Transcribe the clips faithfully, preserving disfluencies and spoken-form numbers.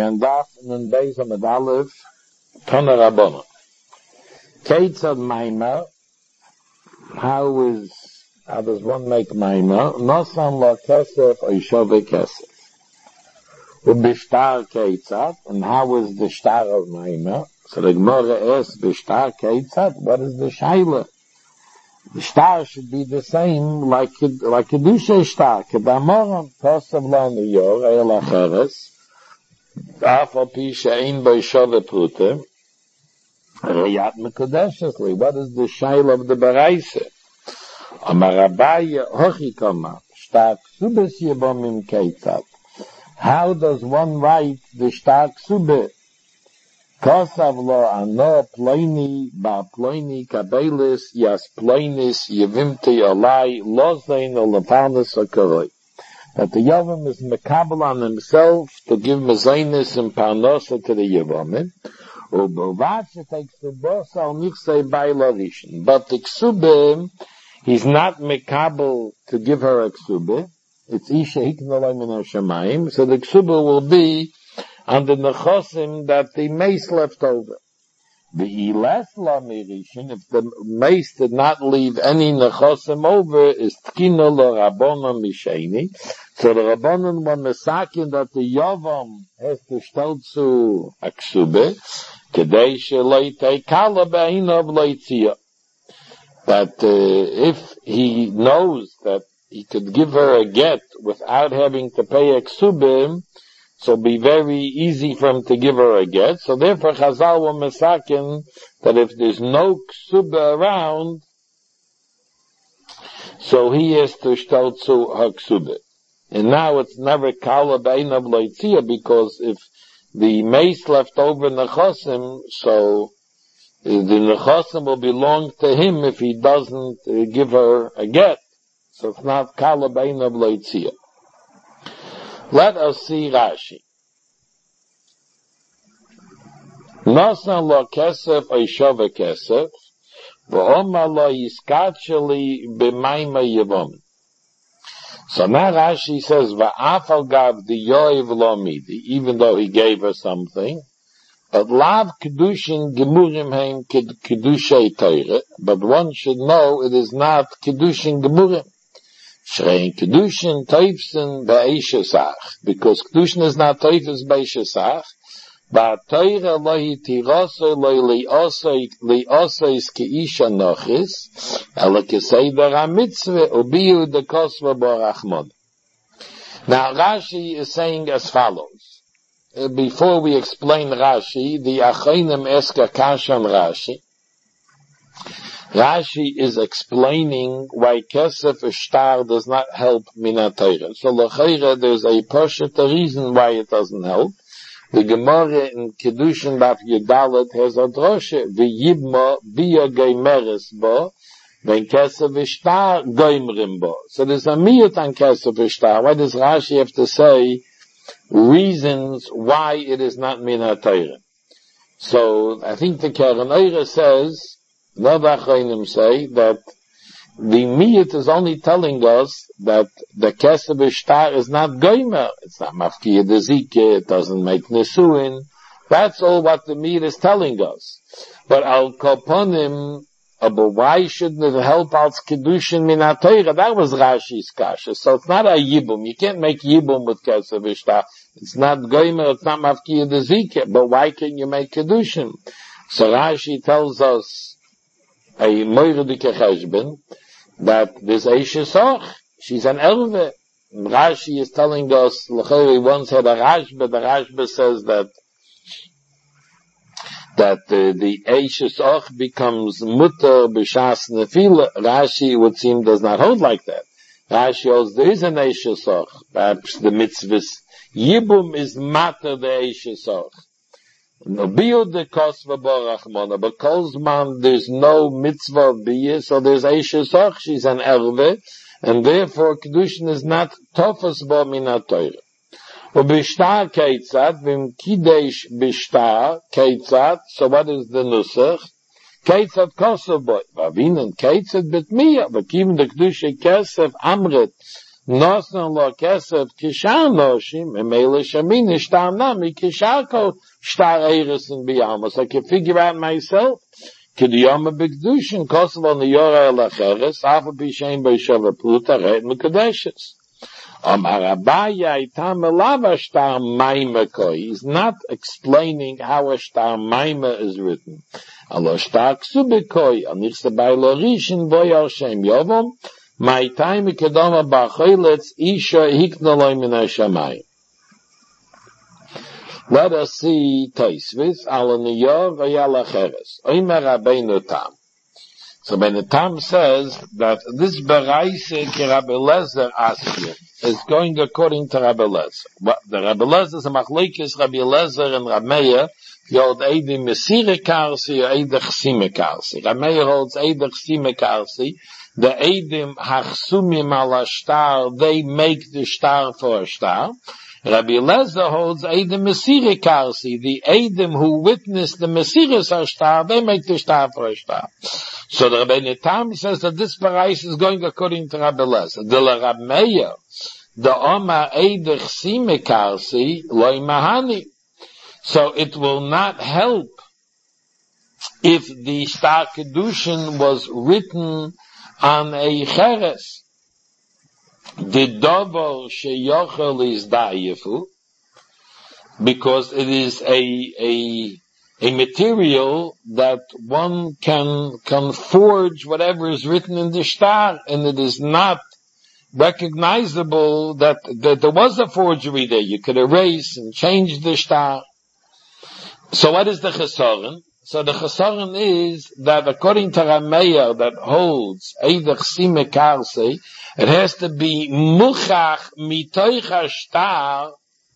and Daf and then Beis Amud Aleph, Tana Rabbana. Keitzad Maima, how is, how does one make Maima? Nosan la Kesef Oishove Kesef. Ubishtar Keitzad, and how is the Shtar of Maima? So the Gemara asks, Bishtar Keitzad, what is the Shaila? The Shtar should be the same like, like Kedusha Shtar. Kedamoram, Tosav Lanu Yor, El Acheres, Afal Pi She'ein Bo Shove Prute, Reyat Mekudeshesli. What is the Shaila of the Baraisa? Amar Abaye Hochi Kama, Shtar Ksubes Yevomim Keitzad. How does one write the Shtar Ksubes? Kosav lo ano ploini ba ploini kabelis yas ploinis yevimti alai lozain olapanis akaroi. That the Yavam is mekabel on himself to give mezainis and parnosa to the Yavamim. Ubovach takes the boss al nichsei by lavishin. But the ksube, he's not mekabel to give her a ksube. It's isha hiknalai min hashamayim. So the ksube will be on the nechosim that the mace left over. The iles la mirishin, if the mace did not leave any nechosim over, is tkina lo rabbonon misheni. So the rabbonon were mesakin that the yavam has to stel zu aksube, kedei sheloi teikala be'inav loitzia. That uh, if he knows that he could give her a get without having to pay aksube, so it'll be very easy for him to give her a get. So therefore Chazal were mesakin that if there's no ksuba around, so he has to shtel zu her ksuba. And now it's never kala be'inav loitzia, because if the mace left over nechosim, so the nechosim will belong to him if he doesn't uh, give her a get. So it's not kala be'inav loitzia. Let us see Rashi. Nosan lo kesef oishove kesef, v'oma lo yiskatcheli b'mayma yevom. So now Rashi says, v'afal gav the yoiv lo midi, even though he gave her something, but lav kedushin gemurim heim kedushay teire, but one should know it is not kedushin gemurim. Shrein Kedushin Teifsen Be'eshesach, because Kedushin is not Teifes Be'eshesach, but Teire lohi tirosoi lohi li'osoi ke'isha nochis, ala keseider ha-mitzvah, ubiyu de kosva borachmon. Now Rashi is saying as follows. Uh, before we explain Rashi, the Achainim ask a kasha on Rashi. Rashi is explaining why Kesef Shtar does not help Mina Torah. So l'chayra, there's a partial reason why it doesn't help. The Gemara in Kedushin Daf Yudalet has a droshe, v'yibma biya geimeres bo, when Kesef Shtar goimrim bo. So there's a miyut on Kesef Shtar. Why does Rashi have to say reasons why it is not Mina Torah? So I think the Keren Eira says, the Achronim say that the miyut is only telling us that the kesef shtar is not goymer. It's not mafkiya dezike. It doesn't make nesuin. That's all what the miyut is telling us. But al koponim, but why shouldn't it help als kedushin min ha-Torah? That was Rashi's kasha. So it's not a yibum. You can't make yibum with kesef shtar. It's not goymer. It's not mafkiya dezike. But why can you make kedushin? So Rashi tells us a moiredike cheshbon, that this Eisha Soch, she's an elve. Rashi is telling us, we once had a Rashba, the Rashba says that, that uh, the Eisha Soch becomes mutter b'shas nefila. Rashi would seem does not hold like that. Rashi holds there is an Eisha Soch, perhaps the mitzvahs. Yibum is matter the Eisha Soch. No biyu de kosva borachmona, but kolzman there's no mitzvah of biyu, so there's Eisha Soch, she's an erve, and therefore kedushin is not tofas bo min ha-Torah. Ubishtar keitzad, vim kidesh bishtar keitzad, so what is the nusach? Keitzad kosov boy, vavinen keitzad betmiya, vakim de kedusha kesef amret, Nosan lo kesef kishar noshim, emele shamini shtar nami kishar ko shtar eiris and biyama. So I can figure out myself, kidiyama b'kedushin, kosav on the yora el acheres, afa b'shein b'shava pluta, ret m'kedeshes. Amar Abaya itam elava shtar maima koi. He's not explaining how a shtar maima is written. Alo shtar ksubikoi, anich sabay lo rishin boyar shem yovom, my time kedama b'choylets isha hiknaloi min hashamayim. Let us see Tosfos al niyor v'yal acheres. Omer Rabbeinu Tam. So Rabbeinu Tam says that this beraisa ki Rabbi Eliezer asked is going according to Rabbi Eliezer. But the Rabbi Eliezer is a machlokes Rabbi Eliezer and Rabbi Meir. He holds Eidem Mesire Karsi or Eidem Chsime Karsi. Rabbi Meir holds Eidem Chsime Karsi. The Eidem Hachsumim ala shtar, they make the shtar for a shtar. Rabbi Eliezer holds Eidem Mesire Karsi. The Eidem who witnessed the Mesire shtar, they make the shtar for a shtar. So the Rabbeinu Tam says that this parais is going according to Rabbi Eliezer. The Rabbi Meir, the Omar Eidem Chsime Karsi, loy mahani. So it will not help if the Shtar Kedushin was written on a cheres. The dover sheyochel is da'ifu, because it is a, a, a material that one can, can forge whatever is written in the Shtar, and it is not recognizable that, that there was a forgery there. You could erase and change the Shtar. So what is the chesaron? So the chesaron is that according to Rameya that holds Eidech Sime Karse, it has to be muchach mitoich hashtar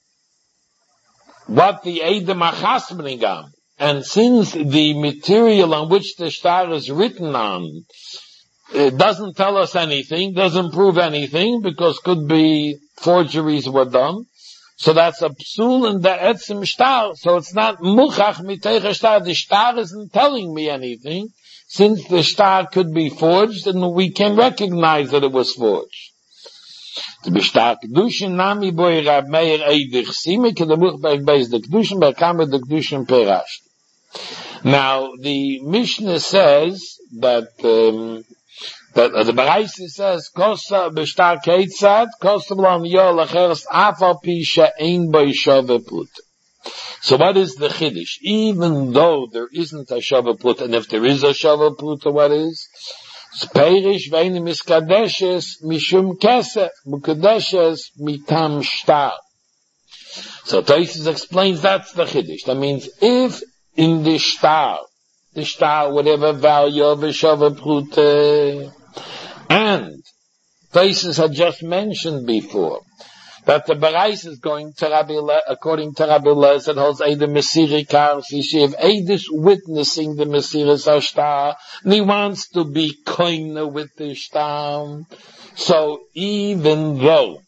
what the Eidem achasmening on. And since the material on which the shtar is written on, it doesn't tell us anything, doesn't prove anything, because could be forgeries were done. So that's a psul in the etzim shtar. So it's not muchach miteich shtar. The shtar isn't telling me anything, since the shtar could be forged, and we can recognize that it was forged. The b'shtar kedushin nami boy Rab Meir eidich sime kedemuch beis the kedushin be'kamer the kedushin perashti. Now the Mishnah says that. Um, But uh, the Baraisi says, Kosa b'shtar keitzad, Kosa b'lam yol acheres afal pi she'ein boi shove plut. So what is the chiddush? Even though there isn't a shove plut, and if there is a shove plut, what is? Speirish ve'ein miskadeshes mishum kesef, mukadeshes mitam shtar. So Tosfos explains that's the chiddush. That means if in the shtar, the shtar, whatever value of a shove plut, uh, and Tosfos had just mentioned before that the Barais is going to Rabbi Le, according to Rabbi Eliezer, that holds Eidem Mesire Karsi. She have Eidus witnessing the Mesire Shtar, and he wants to be koine with the Shtar. So even though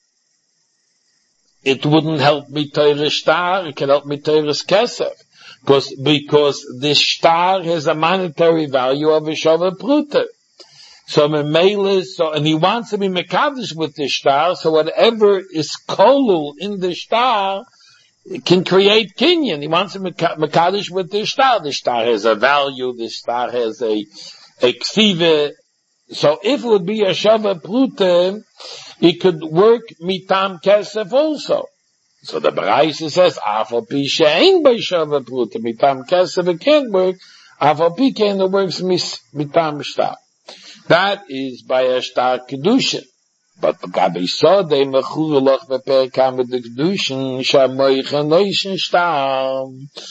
it wouldn't help me Teure Shtar, it can help me Teures Kesef, because because the Shtar has a monetary value of a Shava Pruta. So Memele, so, and he wants to be Mekadosh with the shtar, so whatever is kolul in the shtar can create kinyan. He wants to be Mekadosh with the shtar. The shtar has a value, the shtar has a, a ksive. So if it would be a shava prute, it could work mitam kesef also. So the Baraisa says, afal pi she'ein by shava prute, mitam kesef, it can't work. Afal pi can, it works mitam shtar. That is by a shtar kedushin. But Gabi saw they mechurelach beperkam with the kedushin shamoicha noishin shtar.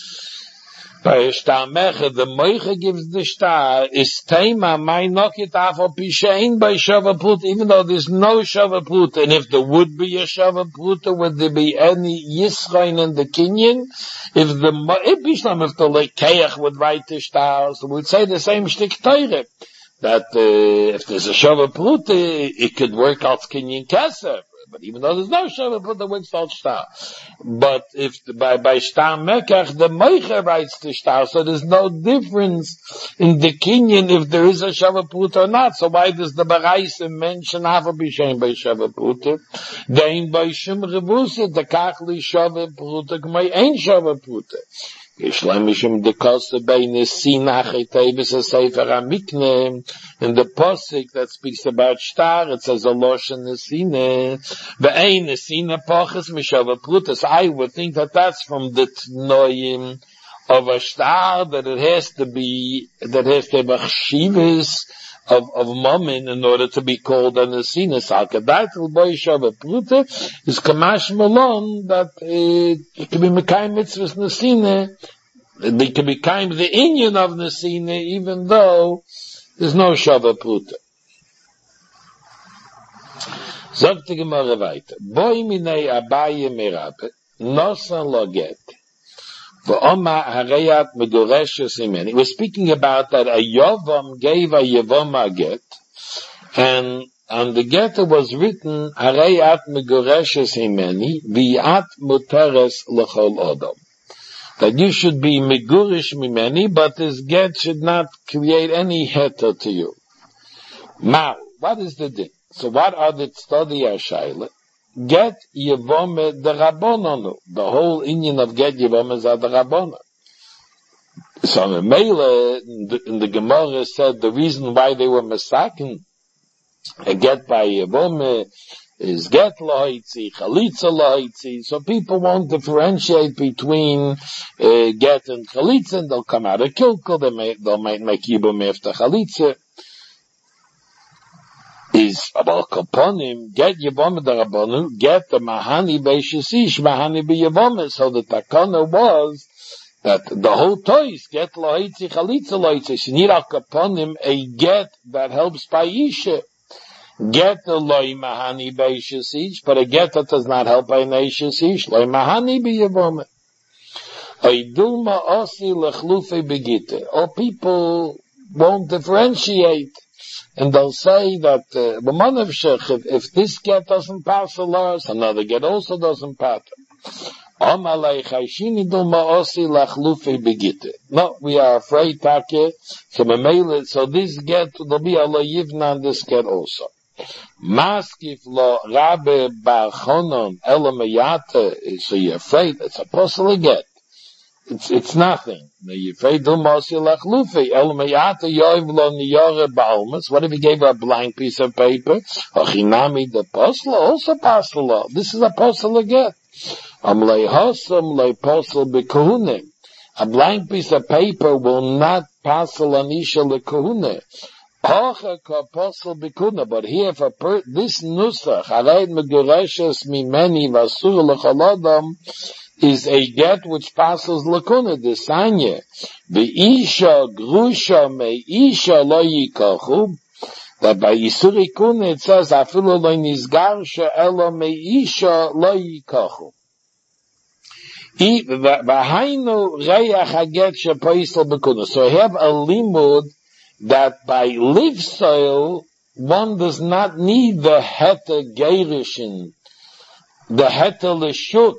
By a shtar mecha, the moicha gives the shtar is tema my knockit afal pishain by shava put, even though there's no shava put, and if there would be a shava put, would there be any yisrain in the kinyan? If the if Bishlam if the lekeach would write the shtar, so we'd say the same shtik teire. That uh, if there's a shava prute, it could work out kinyan kesef. But even though there's no Shava Pruta, we start Shtar. But if the, by, by Shtar Mekach, the Meicher writes to Shtar, so there's no difference in the Kinyan if there is a Shava Pruta or not. So why does the Baraisa mention Hava B'Shem by Shava Pruta? Dein by Shem Revusa, the Kachli Shava Pruta, K'may Ein Shava Pruta. Yishlemishim dekose beine sinach etebes a sefer amikne, in the posik that speaks about shtar, it says a loshen nesine, ve'ein nesine poches mishava prutas. I would think that that's from the tnoim of a shtar, that it has to be, that has to be chshivas of, of mammon in order to be called a nesine. Salkadaitel boy shava pruta is kamash malon that uh, it can be mekayim mitzvahs nesine. They can be kind of the inyan of nesine, even though there's no shava pruta. Sagt die Gemara weiter. Boi minei abaye merabe, nosan lo get. V'oma hareyat megoreshes imeni. We're speaking about that a Yovam gave a Yovam a get, and on the get was written, hareyat megoreshes imeni, v'yat muteres l'chol odom. That you should be megurish mimeni, but this get should not create any heter to you. Now, what is the din? So what are the study Ashayla? Get Yevome the Rabbononu. The whole Indian of get Yevome is the Rabbononu. So the Mele in the, in the Gemara said the reason why they were masakin a get by Yevome is get loitzi, chalitza loitzi. So people won't differentiate between uh, get and chalitza, and they'll come out of kilkel. They may they might make yibum after chalitza. Is about kaponim get yibum the rabbanu, get the mahani beishisish mahani be yibum. So the takana was that the whole toys get loitzi, chalitza loitzi. So need al kaponim a get that helps by isha. Get the loy mahani beishisish, but a get that does not help by neishisish. Loy mahani be yibum. Oidulma osi lechlufe begite. Or people won't differentiate. And they'll say that, uh, if, if this get doesn't pass the laws, another get also doesn't pass. No, we are afraid, Take, so, so this get, there'll be a lo yivna on this get also. Maskif lo rabbe bar chonon elamayate, so you're afraid, it's a possible get. It's, it's nothing. What if he gave her a blank piece of paper? The apostle also apostle. This is apostle again. A blank piece of paper will not apostle anisha lekahune. But here, if a per, this nusach, hareid megureshes mimeni vasur lecholodam, is a get which passes lakuna, the sanya. Be'isha grusha me'isha lo yikachu. That by Yisuri Kuna it says, afilu lo nizgarsha elo me'isha lo yikachu. V'hainu reyach haget she'poisel bekuna. So I have a limud that by live soil, one does not need the heta geirishin, the heta leshut,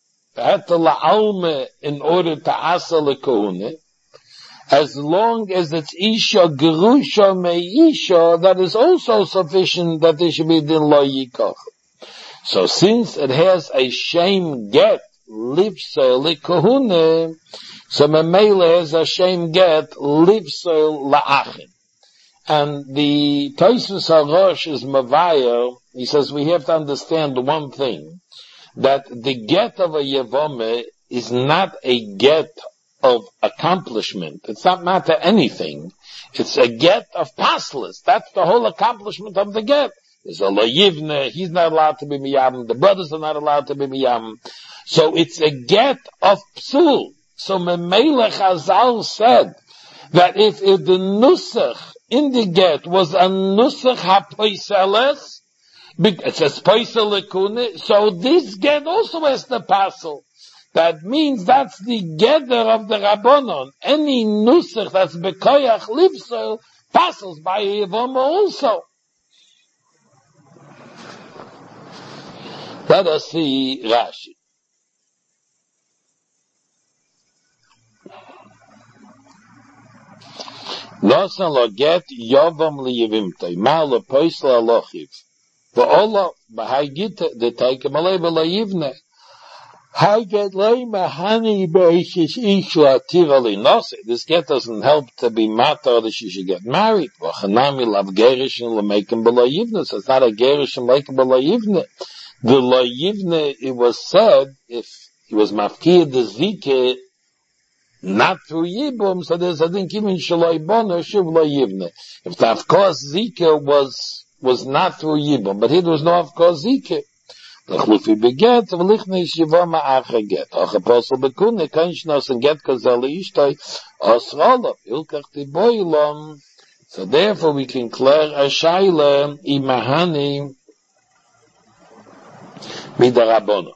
in order to asal lekahune, as long as it's isha gerusha me isha, that is also sufficient that there should be din lo yikach. So since it has a shame get livsel lekahune, so memele has a shame get livsel laachin. And the Tosfos HaRosh is mavaya. He says we have to understand one thing, that the get of a Yevome is not a get of accomplishment. It's not matter anything. It's a get of passless. That's the whole accomplishment of the get. There's a Layivne, he's not allowed to be miyam, the brothers are not allowed to be miyam. So it's a get of psul. So Memele Chazal said that if, if the nusach in the get was a nusach hapoiseles, it says poisel lekune, so this get also has the passel. That means that's the gether of the Rabbonon. Any nusach that's bekoyach livsel passels by Yevoma also. Let us see Rashi. Nosan lo get yovam liyevimtay, ma lo poisla alochiv. V'olo, b'hai gita, de taike malay v'layivne. Hai get lay mahani be'ishish ishu ativali nose. This get doesn't help to be mata that she should get married. V'chanami lav gerishin l'meikim b'layivne. So it's not a gerishin l'meikim b'layivne. The layivne, it was said, if he was mafkir the zike, not through Yibum, so there's a thing even Shalai Bono, Shiv Layivne. If the of course Zika was, was not through Yibum, but here there was no of course Zika. The Chlufi beget, V'lichne Shiva Ma'acha get. Och Apostle Bekune, Kainshnos and get Kazali Ishtoi, Osrolov, Ilkach Tiboilom. So therefore we can declare a Shaila, Imahani, Midarabono.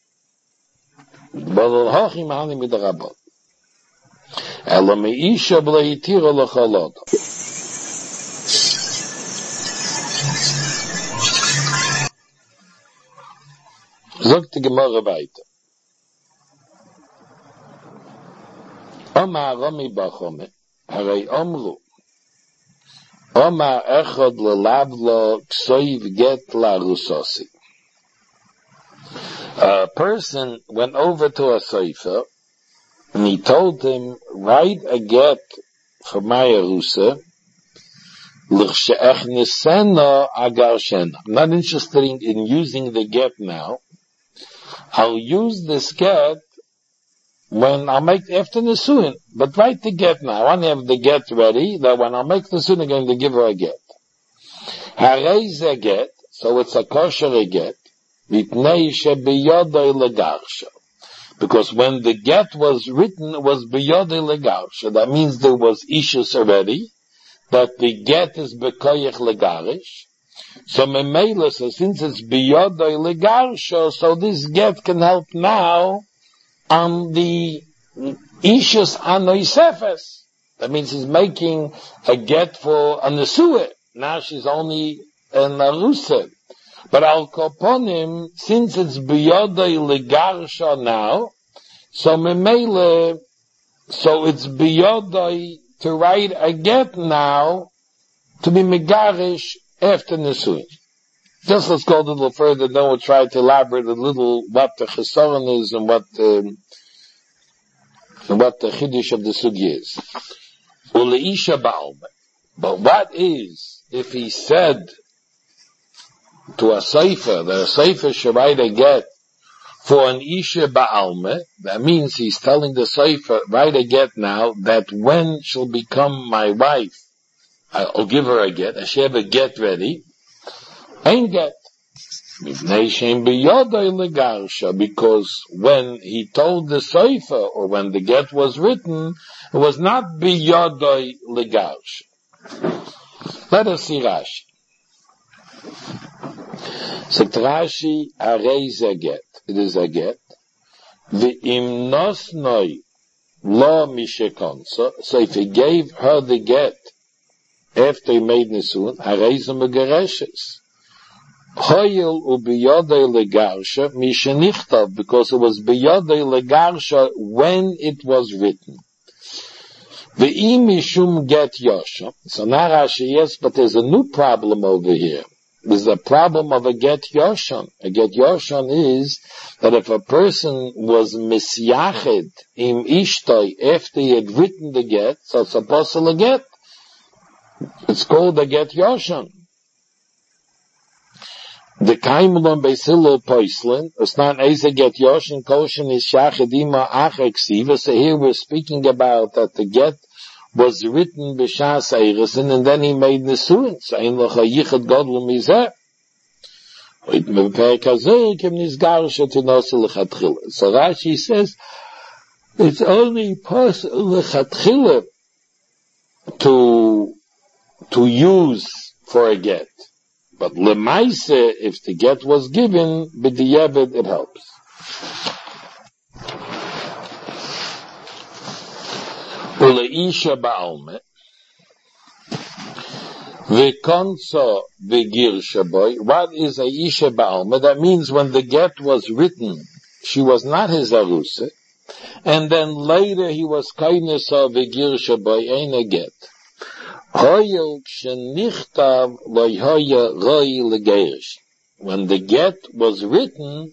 Bodol Hoch Imahani Midarabono. Ela meisha b'leitira l'chalod. Sagt die Gemara weiter. Oma Rami Bachome, harei omru. Oma echad l'lavlo ksoiv get la rusosi. A person went over to a soifer, and he told him, write a get for my Arusa, l'chshe'echnesena agar shena. I'm not interested in, in using the get now. I'll use this get when I'll make, after Nesuin. But write the get now. I want to have the get ready, that when I'll make Nesuin, I'm going to give her a get. Harei a get, so it's a kosher get, mitnei shebiyodoi legarsha. Because when the get was written, it was biyodei legarsha. That means there was ishus already, that the get is bekoyach legarish. So memela, so since it's biyodei legarsha, so this get can help now on the ishus anoisefes. That means he's making a get for a nesuah. Now she's only an arusa. But al koponim, since it's biyodei legarsha now, so memele, so it's biyodei to write a get now to be megarish after nesuin. Just let's go a little further. Then we'll try to elaborate a little what the chesaron is and what um, and what the chiddush of the sugi is. Uleisha ba'alme. But what is if he said to a sefer, that a sefer should write a get for an isha ba'alme? That means he's telling the sefer, write a get now, that when she'll become my wife, I'll give her a get, I should have a get ready. Ain't get. Because when he told the sefer, or when the get was written, it was not biyodoi legarsha. Let us see Rashi. Sagt Rashi, harei ze get. It is a get. V'im nosnoi lo mishekonso. So if he gave her the get after he made nesuin, harei ze megareshes. Hoyel u biyodei legarsha mishenichtav, because it was biyodei legarsha when it was written. V'im mishum get yosha. So now Rashi, yes, but there's a new problem over here. There's a problem of a get yoshan. A get yoshan is that if a person was misyached im ishtoi after he had written the get, so it's supposed to get. It's called a get yoshan. The kaimulon beisilo poislin, it's not as a get yoshan, koshan is shached ima acheksiva. So here we're speaking about that the get was written b'shas eirisin, and then he made nesuin. So ein loch hayichad godel mizeh. So Rashi says it's only possible lechatchila to to use for a get, but lemaise, if the get was given b'diavad, it helps. Uleisha ba'alme. V'konso v'girsha boy. What is a isha ba'alma? That means when the get was written, she was not his arusa, and then later he was kainesa v'girsha boy, ain't a get. Hoyel k'shenichtav loy hoya roi l'gerish. When the get was written,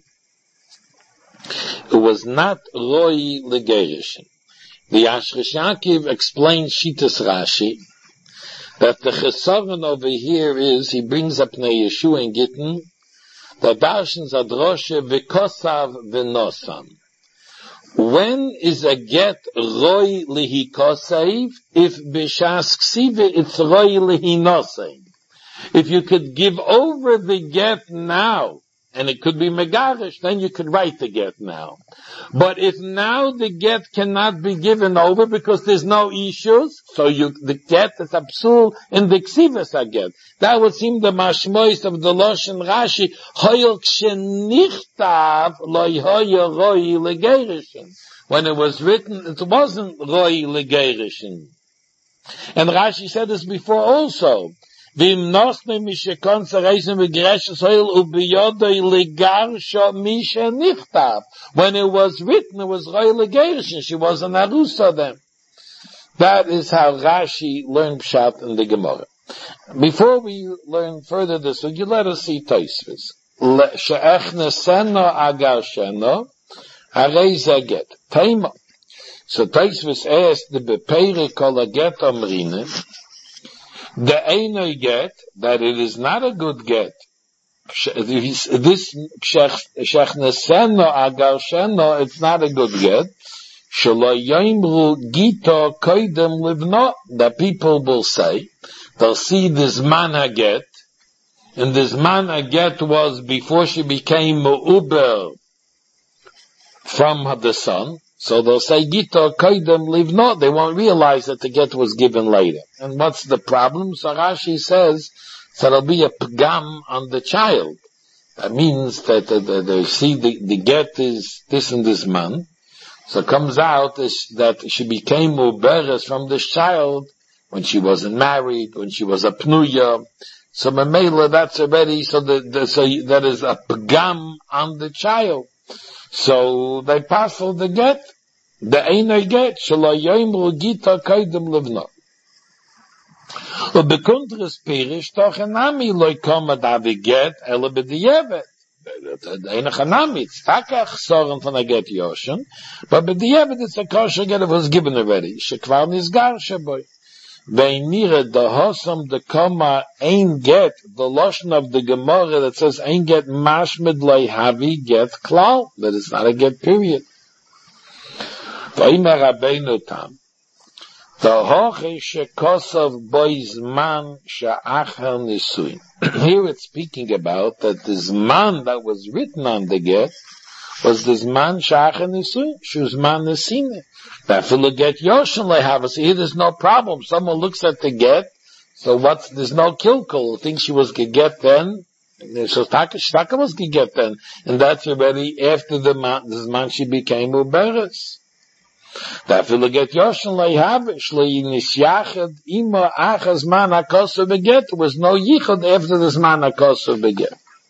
it was not roi l'gerish. The Ashresh Yaakov explains Shitas Rashi, that the chesaron over here is, he brings up Nei Yeshua and Gittin, the Darshans Adroshe v'kosav v'nosam. When is a get roi lihi kosev? If b'shas ksive, it's roi lihi nosev. If you could give over the get now, and it could be megarish, then you could write the get now. But if now the get cannot be given over because there's no issues, so you, the get is absul in the ksivas get. That would seem the mashmois of the Loshen Rashi, hoyel kshenichtav loy hoya roi legerishin. When it was written, it wasn't roi legerishin. And Rashi said this before also. Vim nosne mishe konsa reisen v'gereshes hoil ubiyodoi legarsha mishe nichtav. When it was written, it was roi legerishin. She was an arusa then. That is how Rashi learned Pshat in the Gemara. Before we learn further this, would you let us see Tosfos? She'echne seno agar sheno, harei zaget. Teima. So Tosfos asked the bepeire kol aget amrine, the Einoi get, that it is not a good get. This Shechneseno Agar Sheno, it's not a good get. Shelo Yoimru Gito Koidem Livno, the people will say, they'll see this man haget, and this man haget was before she became Uber from the son. So they'll say, Gito Koidem Livno, they won't realize that the get was given later. And what's the problem? So Rashi says, so there'll be a pagam on the child. That means that uh, they see the, the get is this and this man. So it comes out is that she became Uberes from this child when she wasn't married, when she was a Pnuya. So Mamela, that's already, so, the, the, so that is a pagam on the child. So they pass for the get. The Einoi get, shelo yoimru gita kaidem livno. Ubekundres pirish toch enami loy koma da vi get, ele b'diyevet. The Einach enami, it's takach soren von a get yoshen, but b'diyevet it's a kosher get that was given already. Shekvar nizgar sheboy. Ve'nire the hosam the koma ein get, the lotion of the Gemara that says ein get mashmed loy havi get klal, that it's not a get period. V'omer Rabbeinu tam, the hoche shekosov boiz man she'achar nisuin. Here it's speaking about that this man that was written on the get was this man she'achar nisuin, shuzman nesine. That will get yoshen lehavas. Here there's no problem. Someone looks at the get, so what's, there's no kilkul. Thinks she was gonna get then. So Taka, Taka was gonna get then. And that's already after the man, this man she became Uberes. That will get yoshen lehavas. Le'inisyachad ima achas man hakosu beget. There was no yichud after this man hakosu beget.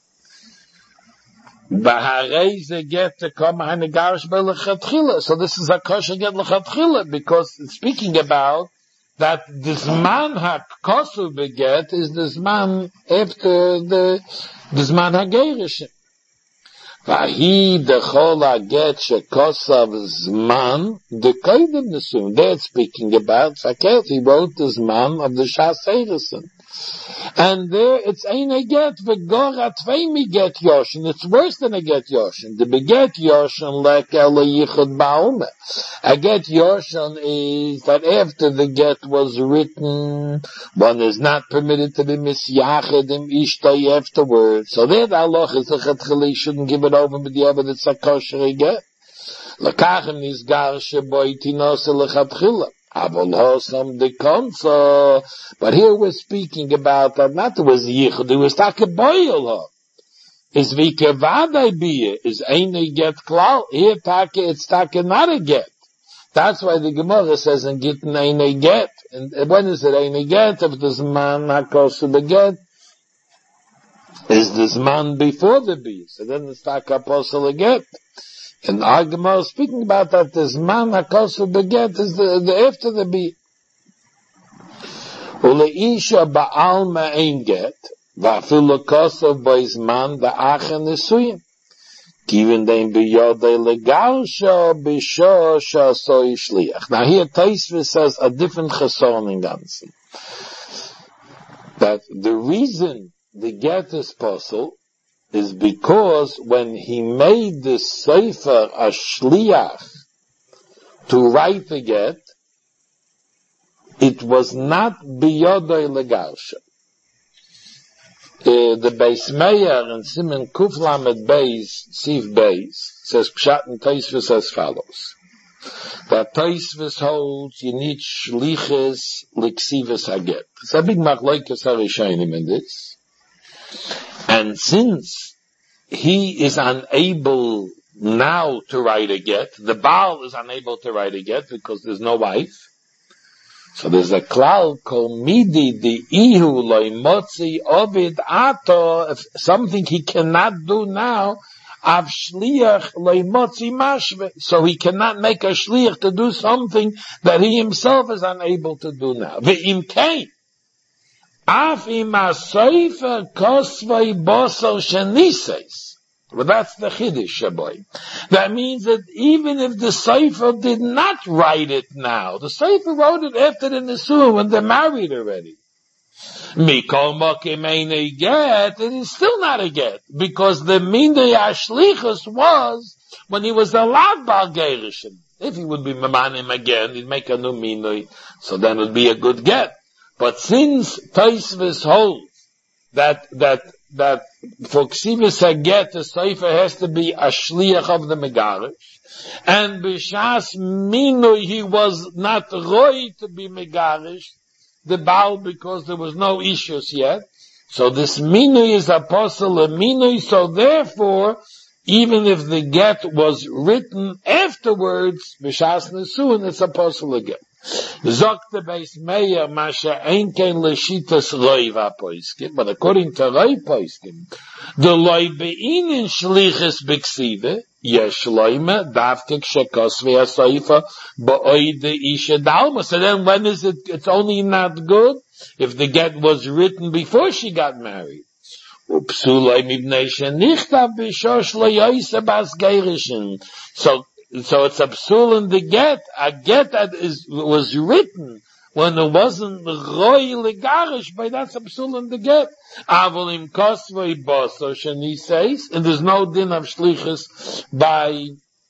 Baharei get to come hanegarish by lechatchila. So this is a kosher get lechatchila because it's speaking about that this man hakosu beget is this man after the this man hagerish. Vahi dechol get shekosav zman the kaidem nesum. They're speaking about Saket. He wrote this man of the Shas Eirison. And there it's ein a get v'gora tvei get yoshin. It's worse than a get yoshin. The beget yoshin like ele yichud ba'ume. A get yoshin is that after the get was written, one is not permitted to be misyached im ishtay afterwards. So there the halacha is lechatchila shouldn't give it over with the evidence a kosher get. Lekachem nizgar sheboi tinose lechatchila. But here we're speaking about that not there was yichud, it was takaboyel. Is vikavadai biya, is ain't get klal. Here taka, it's taka not a get. That's why the Gemara says in Gittin Eine Get. And when is it Eine Get? If this man hakosu beget, is this man before the bee? So then it's tak apostle get. And our Gemara is speaking about that this man hakosu beget is the, the after the bee. Uleisha ba'al ma'ein get, va'afilu kosu boizman da'acha nesuyim. Given them biyodei legarsha b'sho shasoi shliach. Now here Tosfos says a different chesron in Ganzen. That the reason the get is possible is because when he made the sefer a shliach to write the get, it was not biyodei legarsha. Uh, the Beis Meir and Simen Kuf Lamed Beis, Sif Beis, says Pshat and Tosfos as follows. That Tosfos holds you need shliches l'ksivas haget. It's a big machlokes harishonim in this. And since he is unable now to write a get, the Baal is unable to write a get because there's no wife. So there's a klal called midi the ihu loy motzi ovid ato, if something he cannot do now, av shliach loy motzi mashve. So he cannot make a shliach to do something that he himself is unable to do now. Ve'im kein, af im asoifer kosvay boso shenises. Well, that's the Chiddush, Shaboy. That means that even if the Sefer did not write it now, the Sefer wrote it after the Nisuah when they're married already. Mikol mokim eine get, it is still not a get, because the Minei Ashlichus was when he was allowed Bal Gerishin. If he would be Mamanim again, he'd make a new Minei, so then it would be a good get. But since Tosfos holds that, that, that for Ksivas Haget, the Sefer has to be a shliach of the Megarish, and B'shas Minui, he was not roy to be Megarish, the Baal, because there was no issues yet. So this Minui is apostle of Minui, so therefore, even if the get was written afterwards, B'shas Nesuin, it's apostle again. Zogt the Beis Meir, Masha Einkein Leshitas Roi Vapoiskim, but according to Roi Poiskim, the Loi Be'inin Shlichis B'Ksive, Yesh Loime, Davke Kshekos Ve'asaifa, Ba'oide Isha Dalma. So then when is it, it's only not good if the get was written before she got married. Upsulai Mibnei Shenichtav B'Shosh Lo Yoisa Bas Geirishin. So, So it's a psul in the get, a get that is, was written when it wasn't roy legarish, but that's a psul in the get. Avolim kosvei boso sheni says, and there's no din of shlichus by,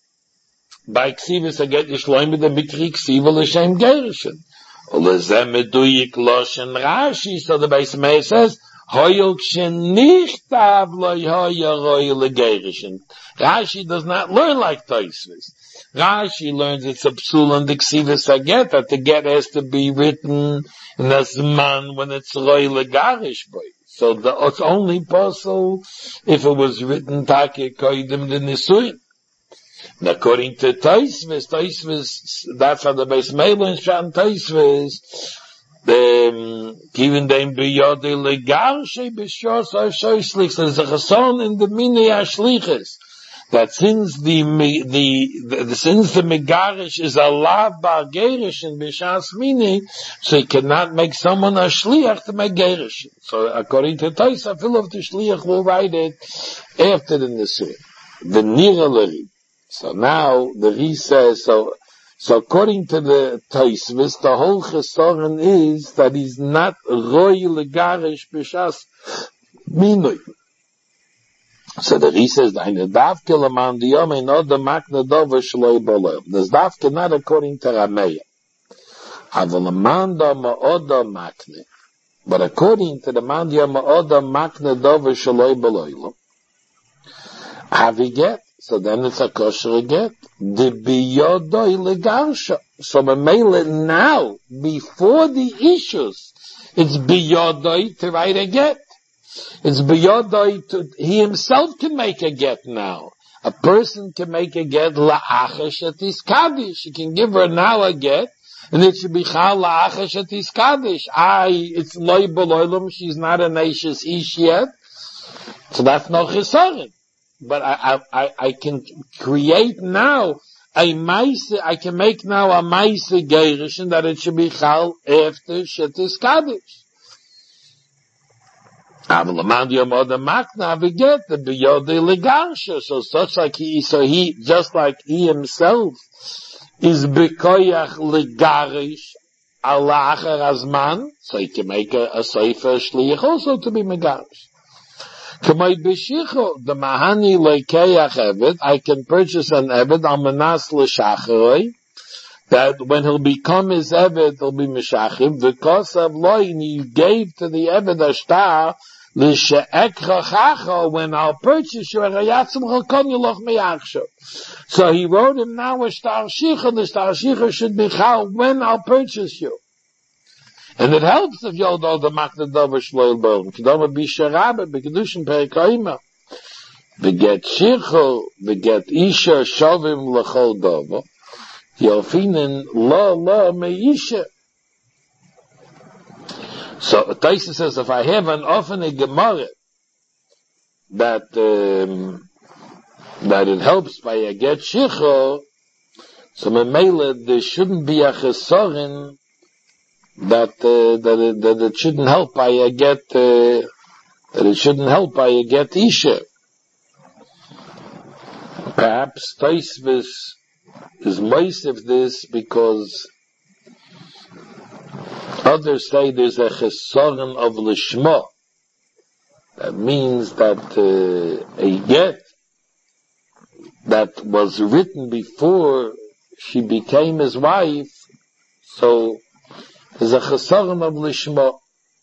by ksivus a get yishloim with the mikri ksiva l'shem gerishin. Olezem meduyik loshen Rashi, so the Beis Meir says, Hoyok shenichtav lo hoya roy legerishin. Rashi does not learn like Tosfos. Rashi learns it's a psul on the ksivas haget, that the get has to be written in a zman when it's roy legarish boy. So the, it's only possible if it was written take koidim the nisuin. And according to Tosfos, Tosfos, that's how the Beis Meir learns from Tosfos, given them biyode legarshe b'shos ha'shoislichs, there's a chesron in the minei ha'shlichus, that since the, the, the, since the megarish is a lav bar gerish in b'shas minei, so he cannot make someone a shliach to make gerish. So according to Tosfos, I feel of the shliach will write it after the nisuin. The niraleri. So now the Ri says, so, So according to the Tosfos, the whole chesaron is that he's not roy legarish b'shas minui. So the Ri says, "Eine davke leman diyom ein od makne dover shloi b'olam." There's davke not according to Rameya. Aval leman da ma'od makne, but according to the man diyom ma'od makne dover shloi b'olam, have he get? So then it's a kosher get. The biyodoi legarsha. So Mamela now, before the issues, it's biyodoi to write a get. It's biyodoi to, he himself can make a get now. A person can make a get la'achar shetis kaddish. He can give her now a get, and it should be chal la'achar shetis kaddish. I, it's loy b'loylum, she's not a naishis ish yet, so that's no chesaron. But I, I, I can create now a maise, I can make now a maise geirish, and that it should be chal after shetis kaddish. So such like he, so he, just like he himself is bekoyach legarish ala achar azman, so he can make a, a sofer shliach also to be megarish. Kamay b'shicho, the mahani lekeach eved, I can purchase an eved al manas l'shacharoi, that when he'll become his eved, he'll be meshachim, because of loin, he gave to the eved a shtar, when I'll purchase you, so he wrote him now a star shicha, the star shicha should be chal when I'll purchase you. And it helps if you'll know the makna dover shloil bone. Kedoma b'sharabe, b'kedushin perikoima. V'get shicha, v'get isha, shovim l'chol dover. Yofinen lo lo meisha. So Taisa says, if I have an offene Gemara that um, that it helps by a get shicho, so memela there shouldn't be a chesaron that uh, that it, that it shouldn't help by a get uh, that it shouldn't help by a get isha. Perhaps Taisa is most of this because others say there's a chesaron of lishma. That means that uh, a get that was written before she became his wife, so there's a chesaron of lishma.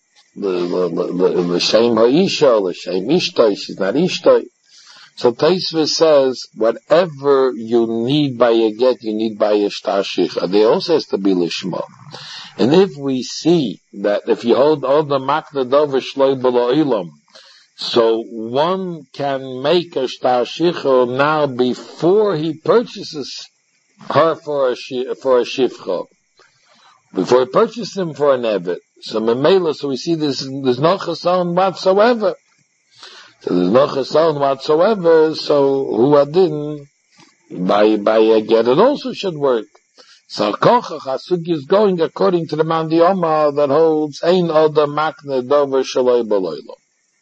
L'shem ha'isha, l'shem ishtoi, she's not ishtoi. So Taisva says, whatever you need by a get, you need by a shtar shicha. There also has to be lishma. And if we see that if you hold all the makna dover shloi b'lo'ilam, so one can make a shtar shicha now before he purchases her for a for a shifcha, before he purchases him for an evet. So memela, so we see this, there's no chesaron whatsoever. So there's no chesaron whatsoever. So who adin by by a get it also should work. So Kochach Hasuk is going according to the Mandi Omar that holds Ein Oda Makne Dover Shaloi Baloilo.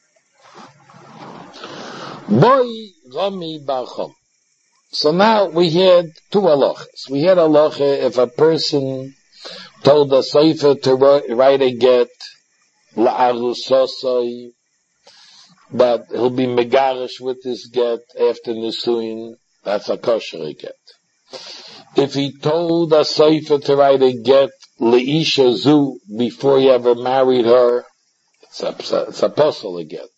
Boy Rami Barchom. So now we had two halachas. We had halacha if a person told a sefer to write a get la'arusosai, but he'll be megarish with this get after Nisuin. That's a kosher get. If he told a sefer to write a get leisha zu before he ever married her, it's a, it's a apostle a get.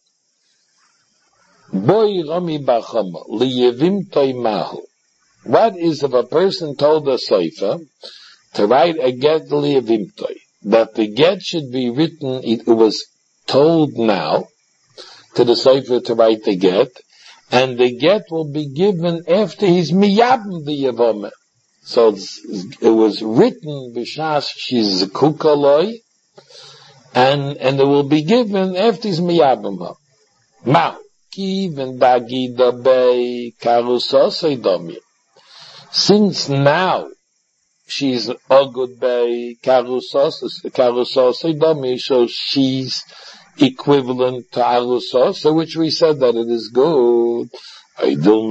Boy Rami Bachama liyevim toimahu. What is if a person told a sefer to write a get liyevim toy, that the get should be written, it was told now to the sefer to write the get, and the get will be given after he's miyabim the yavome. So it was written b'shas she's kukaloi, and and it will be given after he's miyabim her. Now, even dagida bei karusosei domi. Since now she's ogud bei karusosei domi, so she's equivalent to arusosa, which we said that it is good. But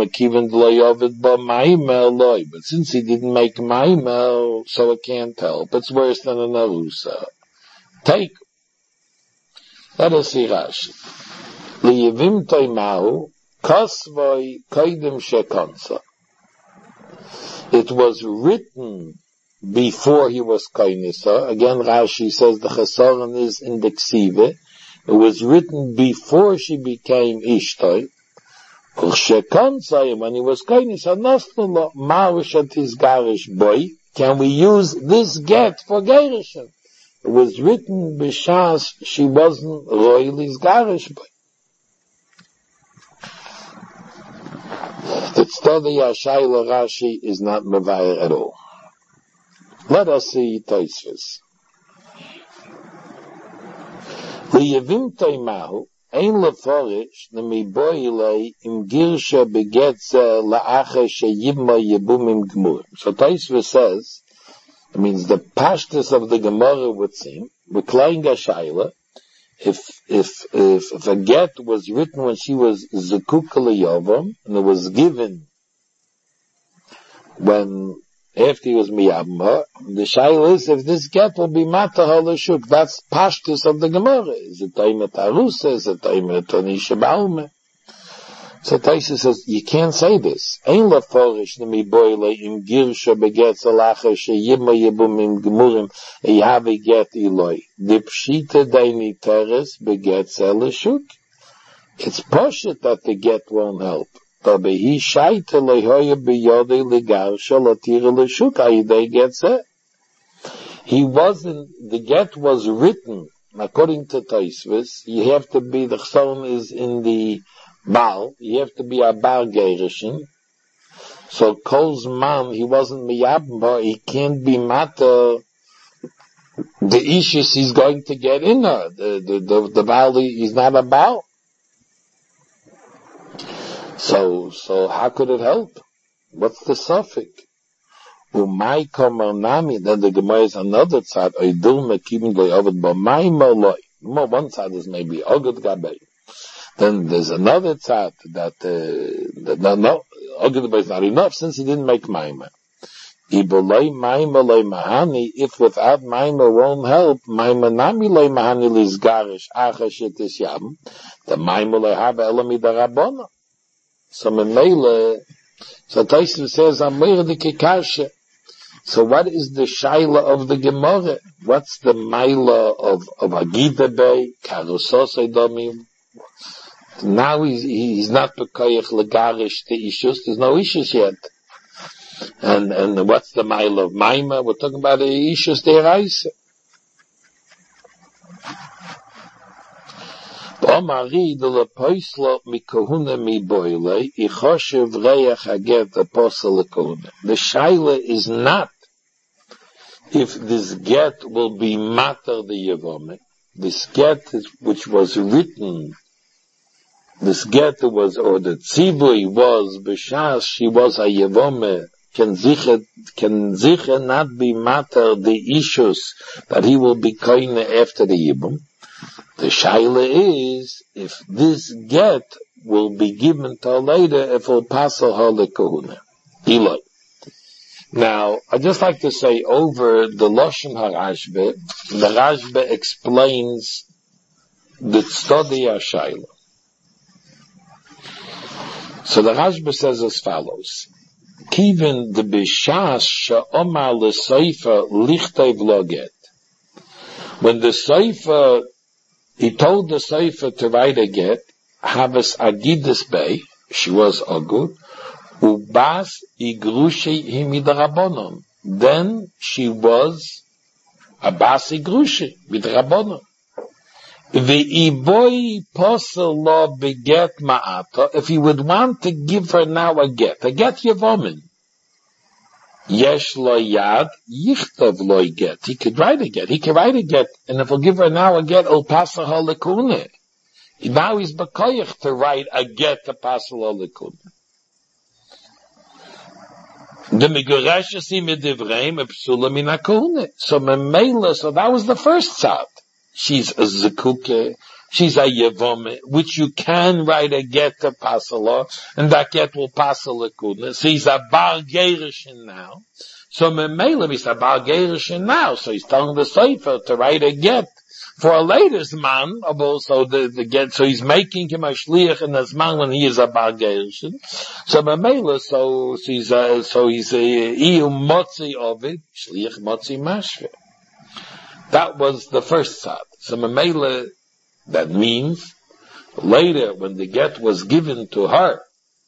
since he didn't make maimel, so it can't help. It's worse than an arusa. Take. Let us see Rashi. Liyevim toimahu kasvoi koidim shekonsa. It was written before he was koinisa. Again, Rashi says the chesaron is in the ksive. It was written before she became ishtoi. When he was koinisa, nostolo marishat his garish boy. Can we use this get for gerishim? It was written b'shas she wasn't royal's garish boy. The study Ashayla Rashi is not Mavayr at all. Let us see Tosfos. Liyavim Teimahu, Ein Leforish, Nemiboile, Im Girsha Begetze, La'acha Sheyibma Yebumim Gmurim. So Tosfos says, it means the pashtus of the Gemara would seem, Beklein Ashayla, if, if, if, if a get was written when she was Zekuka L'Yovam, and it was given when, after he was miyabma, the shayla is if this get will be mata halashuk. That's pashtus of the Gemara. Is it taimet arusa? Is it taimet tonisha baume? So Taisa says you can't say this. Ein leforish nemi boile im girsha begetz alacha sheyima yibum im gemurim eyavi get iloi. Dipshita daini teres begetz elashuk. It's poshut that the get won't help. He wasn't, the get was written, according to Tosfos, you have to be, the chson is in the Baal, you have to be a Baal Gerishin. So Kol's man, he wasn't miyabba, he can't be matter the issues he's going to get in her. The, the, the, the Baal, he's not a Baal. So, so how could it help? What's the suffix? Umay komer nami, then the Gemara is another side, oidul mekimin goyovet bo may moloi. One side is maybe ogad gabay. Then there's another side that, uh, that no, no, ogad gabay is not enough since he didn't make maima. Iboloi maima loi mahani, if without maima won't help, maima nami loi mahani lizgarish, achash et isyam, the maima loi haba elami darabona. So Memele, so Tosfos says, Amir de Kikasha. So what is the Shaila of the Gemara? What's the Maila of, of Agida Bey, Karusosei Domim? Now he's, he's not Pekoyach Legarish to Ishus, there's no Ishus yet. And, and what's the Maila of Maima? We're talking about the Ishus Deraisa. Omari de la poislo mi kohuna mi boile, I choshev reach haget apostle kohuna. The shaila is not if this get will be matter the yevome. This get is, which was written, this get was, or the tzibui was, b'shas she was a yevome, can sicher, can sicher not be matter the issues that he will be koine after the yibum. The shaila is, if this get will be given to her later, if it will pass her the kohuna. Eloi. Now, I'd just like to say over the Loshen HaRashbe, the Rashbe explains the study HaShaila. So the Rashbe says as follows. Kivin de bishas sha'omar l'seifa lichtev lo get. When the seifa He told the Sefer to write a get, Havas Agidus Bey, she was a good, Ubas Igrushi Himidrabonon. Then she was a Bas Igrushi Midrabonon. Ve'iboi posel lo beget ma'ata, if he would want to give her now a get, a get Yevomin. Yesh lo yad, yichtav lo get. He could write a get. He could write a get, and if he'll give her now a get, it'll pass her lekune. Now he's bekoyach to write a get to pass her lekune. The migurashasi medivreim epsula min hakune. So memela, so that was the first tzad. She's a zekuke. She's a yevome, which you can write a get to pasala, and that get will pass a lekudna. So he's a bar gerishin now. So memela, he's a bar gerishin now. So he's telling the sefer to write a get for a later man. Also the, the get, so he's making him a shliach in this man when he is a bar gerishin. So memela, so, so he's a, so he's a iu motzi of it, shliach motzi mashve. That was the first side. So memela, that means, later when the get was given to her,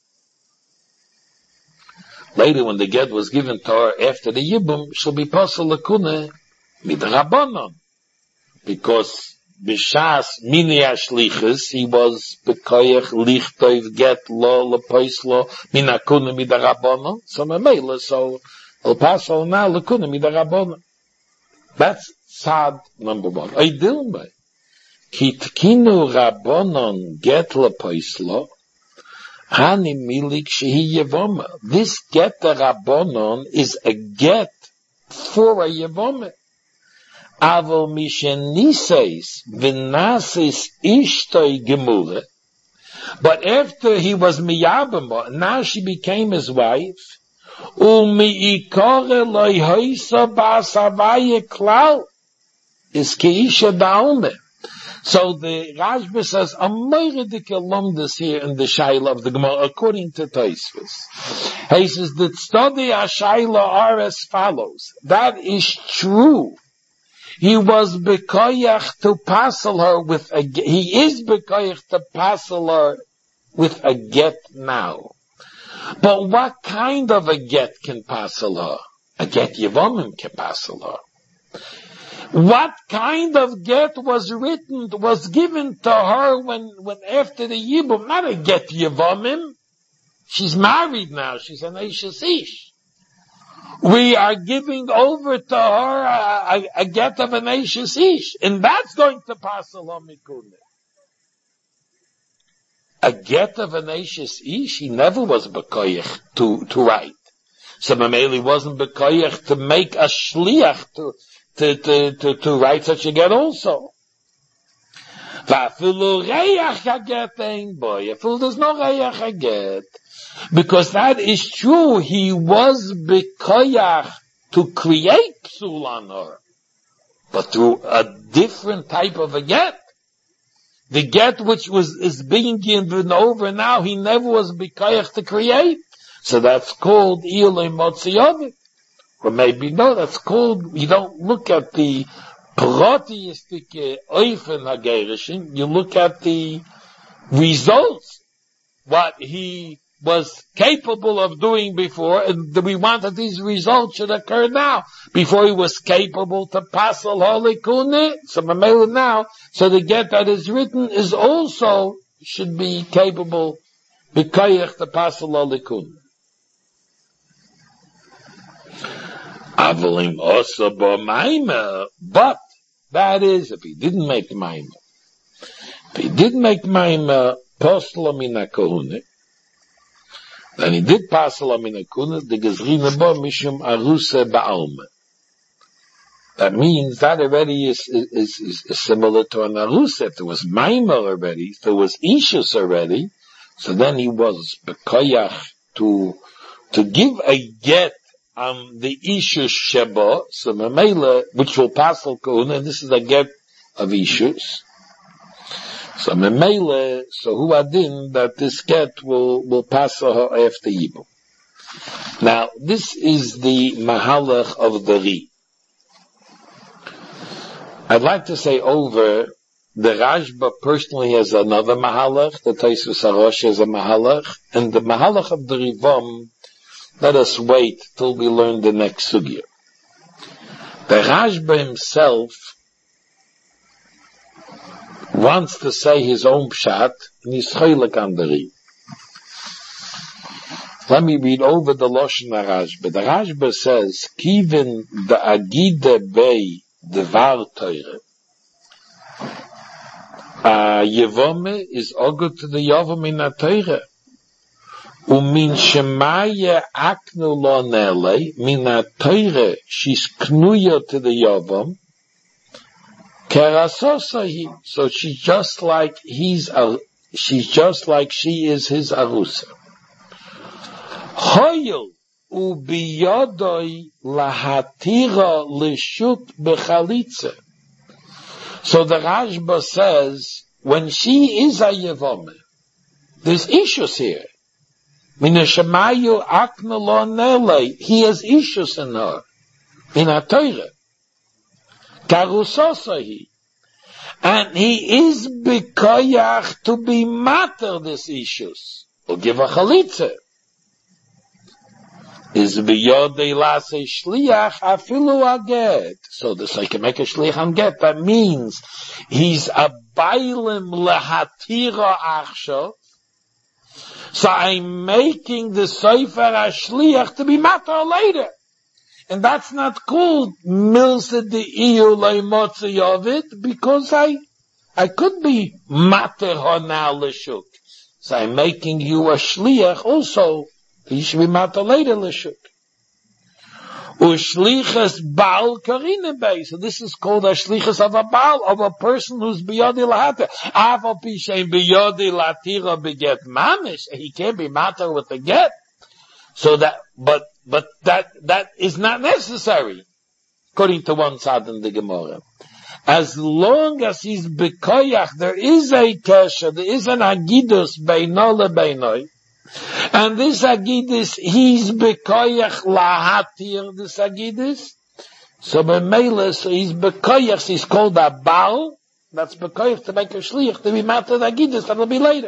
later when the get was given to her after the Yibum, she'll be posel lekune midrabanon. Because b'shas mini ashlichus, he was bekoyach lichtov get lo lepois lo min hakuna midarabono. So memela, so el paso now lekuna midarabono. That's sad number one. Oidilmei kitkinu rabonon get lepois lo hani milik shehi yevoma. This get the rabonon is a get for a yevoma. Aval mishenises v'nasis ishtoi gemure. But after he was miyabama, now she became his wife. Umiikore loy hoisa ba'asavaye klal is keisha da'alme. So the Rashba says a moiridik alumnus here in the Shaila of the Gemara, according to Tosfos. He says that study a Shaila are as follows. That is true. He was bekoyach to passel her with a get. He is bekoyach to passel her with a get now. But what kind of a get can passel her? A get yevomim can passel her. What kind of get was written, was given to her when, when after the yibum? Not a get yevomim. She's married now. She's an eishes ish. We are giving over to her a, a, a get of an eishes ish, and that's going to pass along mikune. A get of an eishes ish, he never was bekoyach to to write. So Mameli wasn't bekoyach to make a shliach to to to to, to write such a get also. Va'afilu reyach a get ein boy. Afilu there's no reyach a get. Because that is true, he was bekoyach to create psul on her, but through a different type of a get. The get which was is being given over now, he never was bekoyach to create. So that's called ilay motziyovik. Or maybe no, that's called, you don't look at the proteistic oifen hagerishin, you look at the results, what he was capable of doing before, and we want that these results should occur now. Before he was capable to pass al holikune, so now, so the get that is written is also, should be capable, b'kayach to pass al holikune. Avalim also b'maima, but, that is, if he didn't make maima, if he didn't make maima, posla mina kohune, then he did pass along in a kuna, the gezrina bo mishum aruse ba'alme. That means that already is, is, is, is similar to an aruse. If there was maimah already, if there was ishus already, so then he was bekoyach to, to give a get on the ishus sheba, so memela, which will pass al kuna, and this is a get of ishus. So memele, so who adin that this get will will pass her after Yibum. Now this is the mahalach of the Ri. I'd like to say over the Rashba personally has another mahalach, the Tosfos HaRosh has a mahalach, and the mahalach of the Rivam, let us wait till we learn the next sugya. The Rashba himself wants to say his own pshat, and he's chaylik on the Ri. Let me read over the Lashon HaRashba. The Rashba says, Kivin the agide bei devar teure. Uh, Yevome is ogut to the Yavam in a teure. Umin shemaye aknu lo nele, min a teure, she's knuya to the Yavam, so she's just like he's a, she's just like she is his arusa. Hoyel ubiyodoi lahatira lishut bechalitze. So the Rashba says, when she is a yevome, there's issues here. Minashamayu aknalon nele, he has issues in her, in a Torah. Karusosahi. And he is bekoyach to be matter these issues. Or give a chalitze. is biyodei lase shliach afilu aget. So this I can make a shliach on get. That means he's a bailim lehatira achshav. So I'm making the Sefer HaShliach to be matter later. And that's not called milsa de iyu leimotzi of it, because I, I could be matter honal l'shuk. So I'm making you a shliach also. He should be matter later l'shuk. Ushlichas Baal Karine Bay. So this is called a shlichas of a Baal, of a person who's biyodi lahata. Afal pishein biyodi latira beget mamish. He can't be matter with the get. So that, but, but that, that is not necessary, according to one side in the Gemara. As long as he's bekoyach, there is a kesha, there is an agidus beino lebeinoi. And this agidus, he's bekoyach lahatir this agidus. So b'meila, so he's bekoyach, he's called a Baal. That's bekoyach to make a shliach, to be matter the agidus, that'll be later.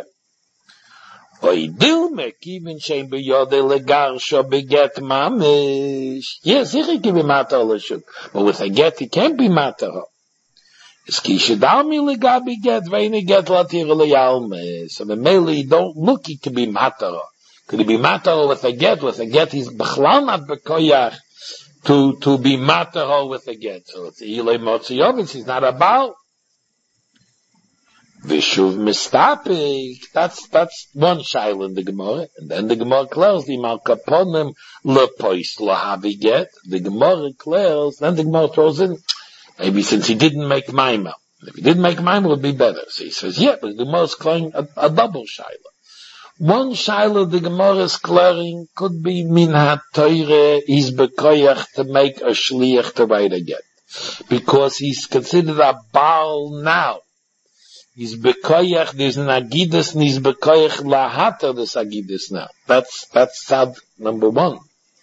Oidil mekivin shein b'yodei legarsho beget mamish. Yes, he can be matter l'shuk. But with a get, he can't be matter. It's kishadami legabi get, veini get latir leyalme. So b'meila, you don't look, he can be matter. Could he be matter with a get? With a get, he's b'chlal not bekoyach to, to be matter with a get. So it's ilay motziyovitz, he's not a Baal. Vishuv mistapik, that's, that's one shaila in the Gemara. And then the Gemara clears, the malkaponim lepois lahavi get. The Gemara clears, then the Gemara throws in, maybe since he didn't make maima. If he didn't make maima, it would be better. So he says, yeah, but the Gemara is clearing a, a double shaila. One shaila the Gemara is clearing could be min ha-toire, he's bekoyach to make a shliach to write a get. Because he's considered a Baal now. He's bekoyach, there's an agidus, and he's bekoyach lahata this agidus now. That's, that's sad number one.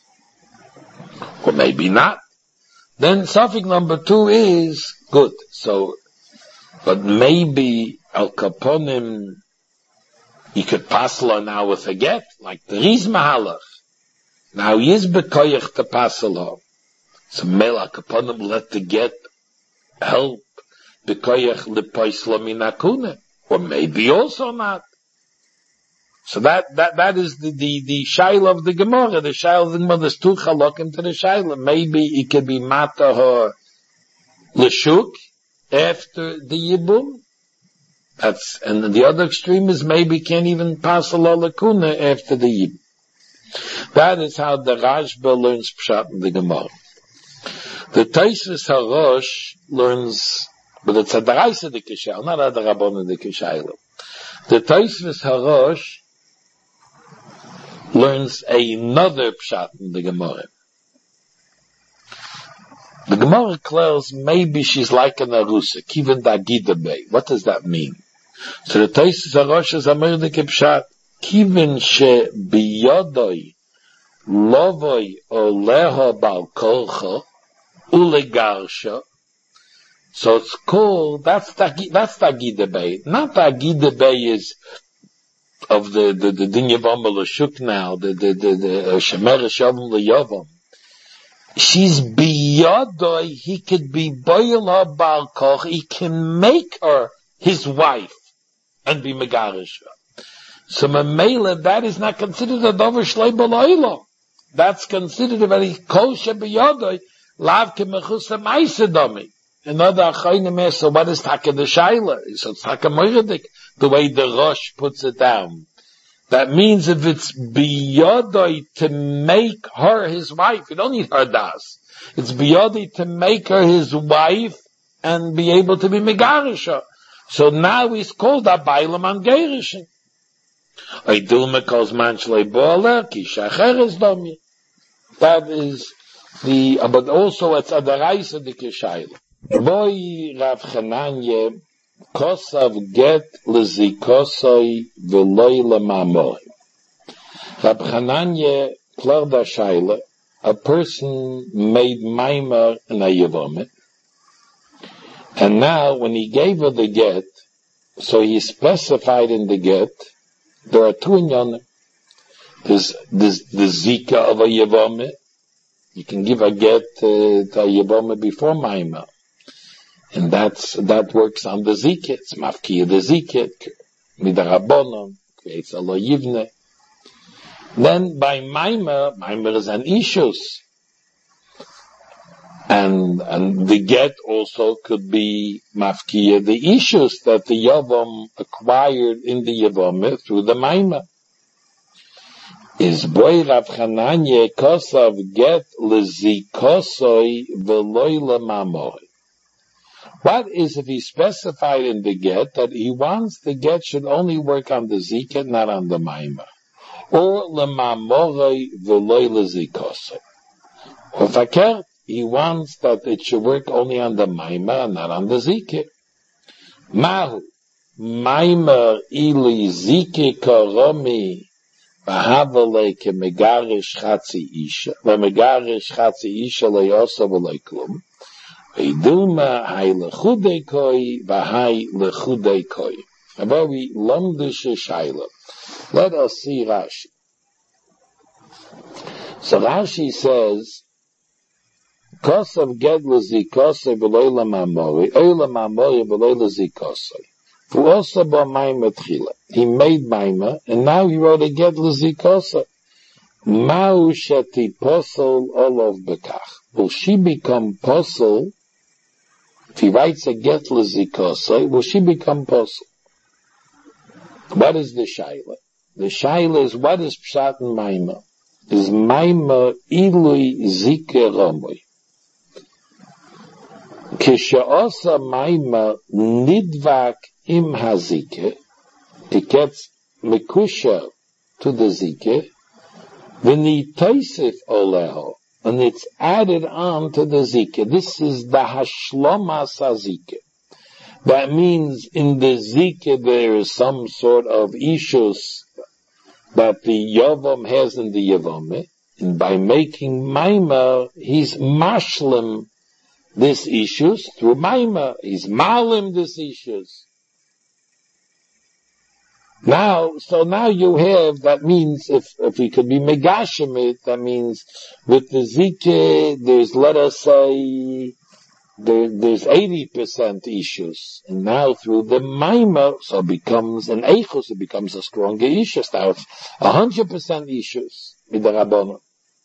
Or maybe not. Then suffix number two is, good, so, but maybe al kaponim, he could pass law now with a get, like the Riz Mahalach. Now he is bekoyach to pass law. So mele al kaponim let the get help bekoyach lepois lo min hakuna, or maybe also not. So that that that is the the the shaila of the Gemara. The shaila of the Gemara. There's two chalokim to the shaila. Maybe it could be mata her l'shuk after the yibum. That's and the other extreme is maybe can't even pass a la lakuna after the yibum. That is how the Rashba learns pshat in the Gemara. The Tosfos HaRosh learns. But it's a daraisa de kishayel, not a darabona de kishayel. The Tosfos HaRosh learns another pshat in the Gemara. The Gemara declares maybe she's like an arusa, kiven dagida bei. What does that mean? So the Tosfos HaRosh is a merdeke pshat, kiven she biyodoi lovoi oleho bal kolcho ulegarsha. So it's called, that's the, that's the Agida Bay. Not the Agida Bay is of the, the, the Dinyavam L'Shuk now, the, the, the, the, Shemer Shavim L'Yavam. She's biyodoi, he could be boil her Baal Koch, he can make her his wife and be Megarish. So Mamela, that is not considered a Dover Shlei B'Loilo. That's considered a very kosher biyodoi, lav ke mechusa maisedomi. Another achayim, so what is taka the shaila? So it's taka moiradik, the way the Rosh puts it down. That means if it's biyodoi to make her his wife, you don't need her das. It's biyodoi to make her his wife and be able to be megarisha. So now he's called a bailam an gerishin. Oidil calls man shlei bo'aler, ki shacher is domi. That is the, but also it's a daraisa de kishayla. Boy Rav Chananya kosav get lezikosoi v'loi lemamoi. Rav Chananya klar da shaila, a person made maimer in a yevomit, and now when he gave her the get, so he specified in the get, there are two inyanim. There's, there's the zika of a yevome. You can give a get uh, to a yevome before maima. And that's, that works on the zika. It's mafkiya the zika. Midarabonon. Creates a lo yivne. Then by maima, maima is an ishus. And, and the get also could be mafkiya, the issues that the yavam acquired in the yavam through the maima. Is boy Rav Chananya kosav get lezikosoi veloy lemamoi. What is if he specified in the get that he wants the get should only work on the zika, not on the maima? Or lemamoi veloy lezikosoi. Or fakir, he wants that it should work only on the maima and not on the zike. Mahu, maima ili zike koromi, v'havale ke megarish chatzi isha, v'megarish chatzi isha le'yosa v'le'klum, v'idilma hai lechudei koi, v'hai lechudei koi. About we lamdishe shaila. Let us see Rashi. So Rashi says, Kosav get l'zikosei v'loy l'mamori, oy l'mamori v'loy l'zikosei. V'osa ba maima tchila. He made maima, and now he wrote a get l'zikosei. Ma'u sheti posel olov bekach. Will she become posel? If he writes a get l'zikosei, will she become posel? What is the shaila? The shaila is, what is pshat and maima? Is maima ilui zike romoy. Kishaosa maima nidvak im hazike, it gets mekusha to the zike, v'ni toisif oleho, and it's added on to the zike. This is the hashlomas hazike. That means in the zike there is some sort of issues that the yavam has in the yavame, and by making maima, he's mashlim these issues through maima. He's malim these issues. Now, so now you have, that means if, if we could be megashim it, that means with the zike, there's, let us say, there, there's eighty percent issues. And now through the maima, so it becomes an eichus, it becomes a stronger issue. Now it's one hundred percent issues with the Rabbana.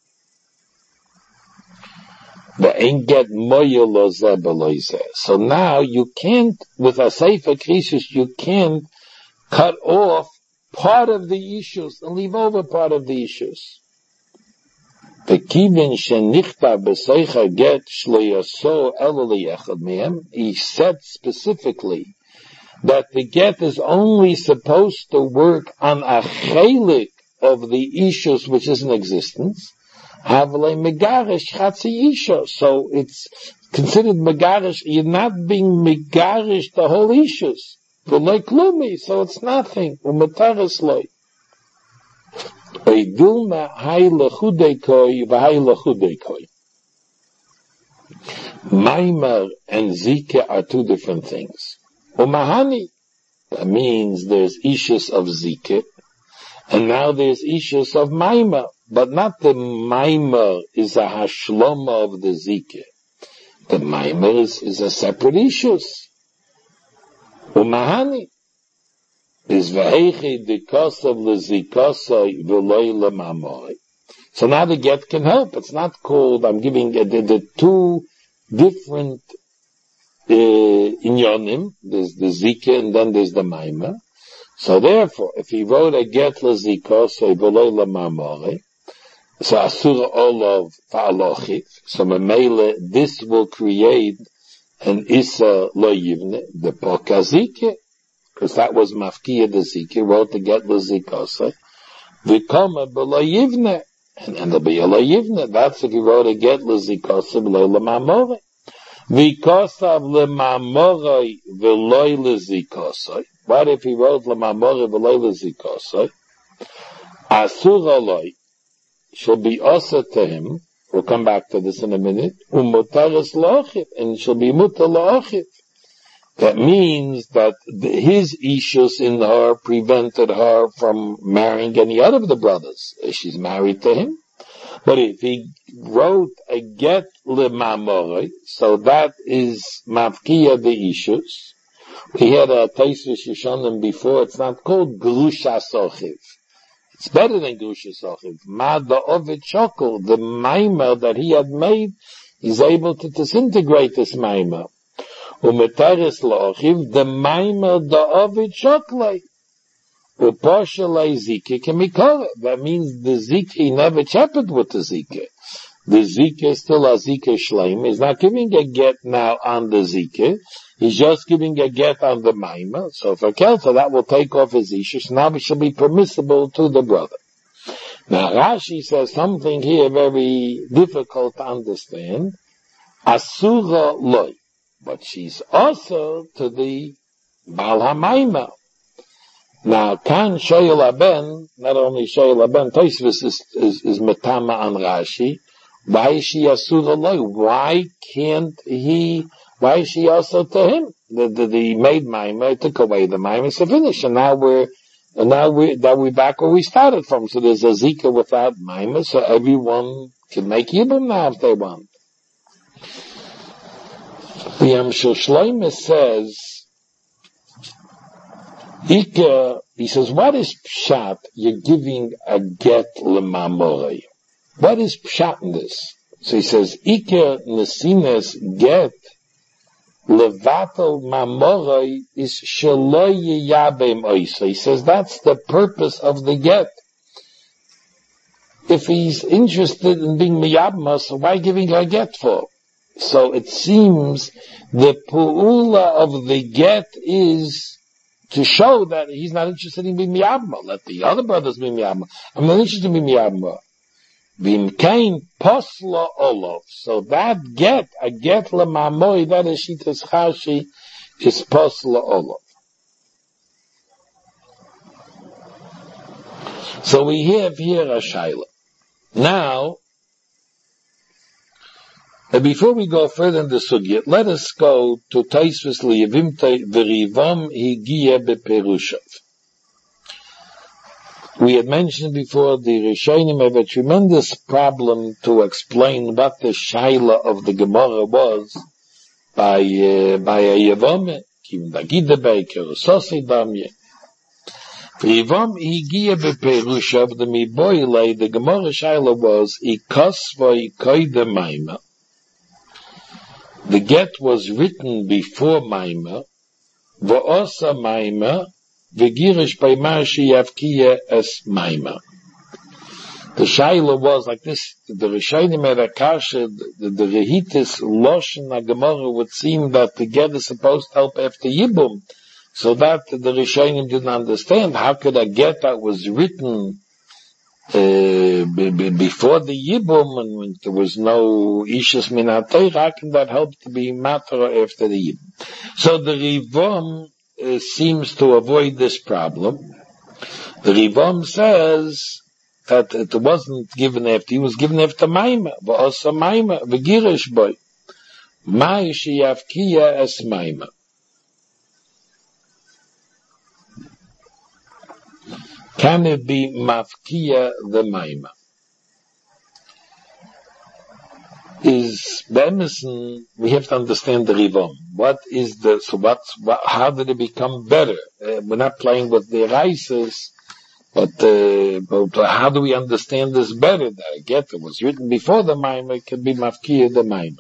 The ain't get moyelo zebaloise. So now you can't, with a sefer krisus, you can't cut off part of the issues and leave over part of the issues. The kivin shenichta b'seicha get shleyaso eloli echad mehem. He said specifically that the get is only supposed to work on a chelik of the issues which is in existence. Havle megarish chatzi isha. So it's considered megarish. You're not being megarish the whole issues. V'loi klumi. So it's nothing. U'mataris loi. Eidulma hai lechudei koi v'hai lechudei koi. Maimar and zike are two different things. Umahani. That means there's issues of zike. And now there's issues of maimar. But not the maimar is a hashloma of the zike. The maimar is, is a separate issue. Umahani is v'heichi dikosav lezikosoi v'loi lemamoi. So now the get can help. It's not called, I'm giving uh, the, the two different uh, inyonim. There's the zike and then there's the maimar. So therefore, if he wrote a get lezikosoi v'loi lemamoi, so asura olav fa'alochit. So memele, this will create an isa lo yivne, the pokazike, because that was mafkiya the zike, wrote the get lo zikose, v'koma b'lo yivne, and, and there'll be a lo yivne. That's if he wrote a get lo zikose v'lo lemamore. V'kosav lemamore v'lo lezikose. What if he wrote lemamore v'lo lezikose? Asura loi shall be also to him. We'll come back to this in a minute. Umutaris la'achit, and shall be mutar la'achit. That means that the, his ishus in her prevented her from marrying any other of the brothers. She's married to him. But if he wrote a get lemamore, so that is mafkia the ishus. We had a Taisus Yeshonim before. It's not called grusha sochiv. It's better than grusha sochiv. Ma the ovid shokel, the maimer that he had made, is able to disintegrate this maimer. Umeteres lochiv, the maimer the ovid shoklei. Uposhalei zike kemikore. That means the zike, he never chappered with the zike. The zike is still a zike shleim. He's not giving a get now on the zike. He's just giving a get on the maimer. So for Kelta, that will take off his ishus. Now it shall be permissible to the brother. Now Rashi says something here very difficult to understand. Asura loy. But she's also to the Baal HaMaimer. Now, Kan Shoyel Aben, not only Shoyel Aben, Tosfos is, is, is Metama on Rashi. Why is she Asura loy? Why can't he, why is she also to him? The, the, the made Maimer took away the Maimer, so finish. And now we're, and now we, now we're back where we started from. So there's a Zika without Maimer, so everyone can make Yibum now if they want. The Amshel Shloimeh says, Ika, he says, what is pshat? You're giving a get lemamorei. What is pshat in this? So he says, Ika nesines get levatel mamorei is shelo yiyabem oisa. He says that's the purpose of the get. If he's interested in being miyabma, so why giving a get for? So it seems the pu'ula of the get is to show that he's not interested in being miyabma. Let the other brothers be miyabma. I'm not interested in being miyabma. V'imkein posla olov. So that get, a get lemamoi, that is shitas chashi, is posla olov. So we have here a shaila. Now, and before we go further in the sugya, let us go to Tosfos liyevimte v'rivom higiya beperushav. We had mentioned before the Rishonim have a tremendous problem to explain what the shaila of the Gemara was by uh, by a Yevome, kim dagide beiker sosi damye. Rivom higiya beperushav, the miboile, the Gemara shaila was ikos v'ikoide maima. The get was written before Maima, v'osa Maima, v'girish by Marshi Yavkiya as Maima. The Shaila was like this, the Rishonim had a kasha, the, the Rehitis Loshen HaGemara would seem that the get is supposed to help after Yibum, so that the Rishonim didn't understand. How could a get that was written Uh, b- b- before the Yibum, and when there was no Ishas Minatei, how can that help to be matter after the Yibum? So the Rivom uh, seems to avoid this problem. The Rivom says that it wasn't given after, he was given after Maima, but also Maima, V'girish boy. Mai sheyavkiya es Maima. Can it be mafkiya the maima? Is Be'emison, we have to understand the Rivom. What is the, so what, what how did it become better? Uh, we're not playing with the Rises, but, uh, but how do we understand this better? That I get it was written before the maima, it can be mafkiya the maima.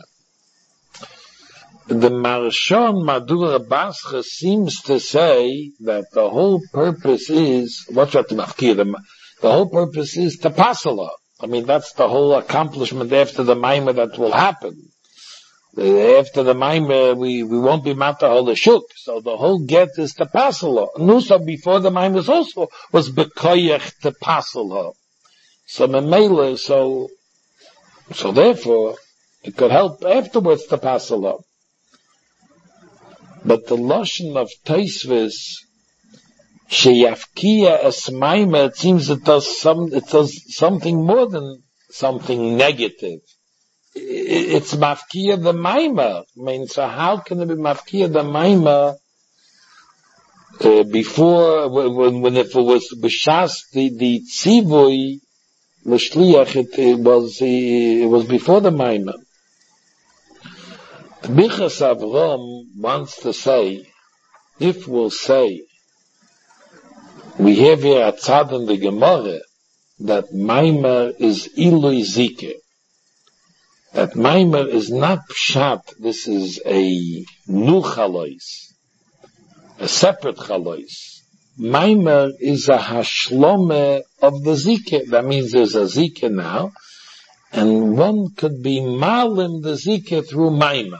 The Marshon Madura Bascha seems to say that the whole purpose is, what's that mafkiya? The, the whole purpose is to pasala. I mean, that's the whole accomplishment after the maima that will happen. After the maima, we, we won't be mata hol shuk. So the whole get is to pasala. Nusa before the maima also was bekoyach to pasala. So memela, so, so therefore, it could help afterwards to pasala. But the Lashon of Tosfos, sheyavkiya es maima, it seems it does some, it does something more than something negative. it's mafkia the maima. I mean, so how can it be mafkia the maima uh, before, when, when if it was b'shas the, the tzivui, l'shliach, it, it was, it was before the maima. Bichas Avram wants to say, if we'll say, we have here a tzad in the Gemara, that Maimer is Ilui Zike. That Maimer is not Pshat, this is a new Chalois, a separate Chalois. Maimer is a Hashlome of the Zike. That means there's a Zike now, and one could be Malim the Zike through Maimer.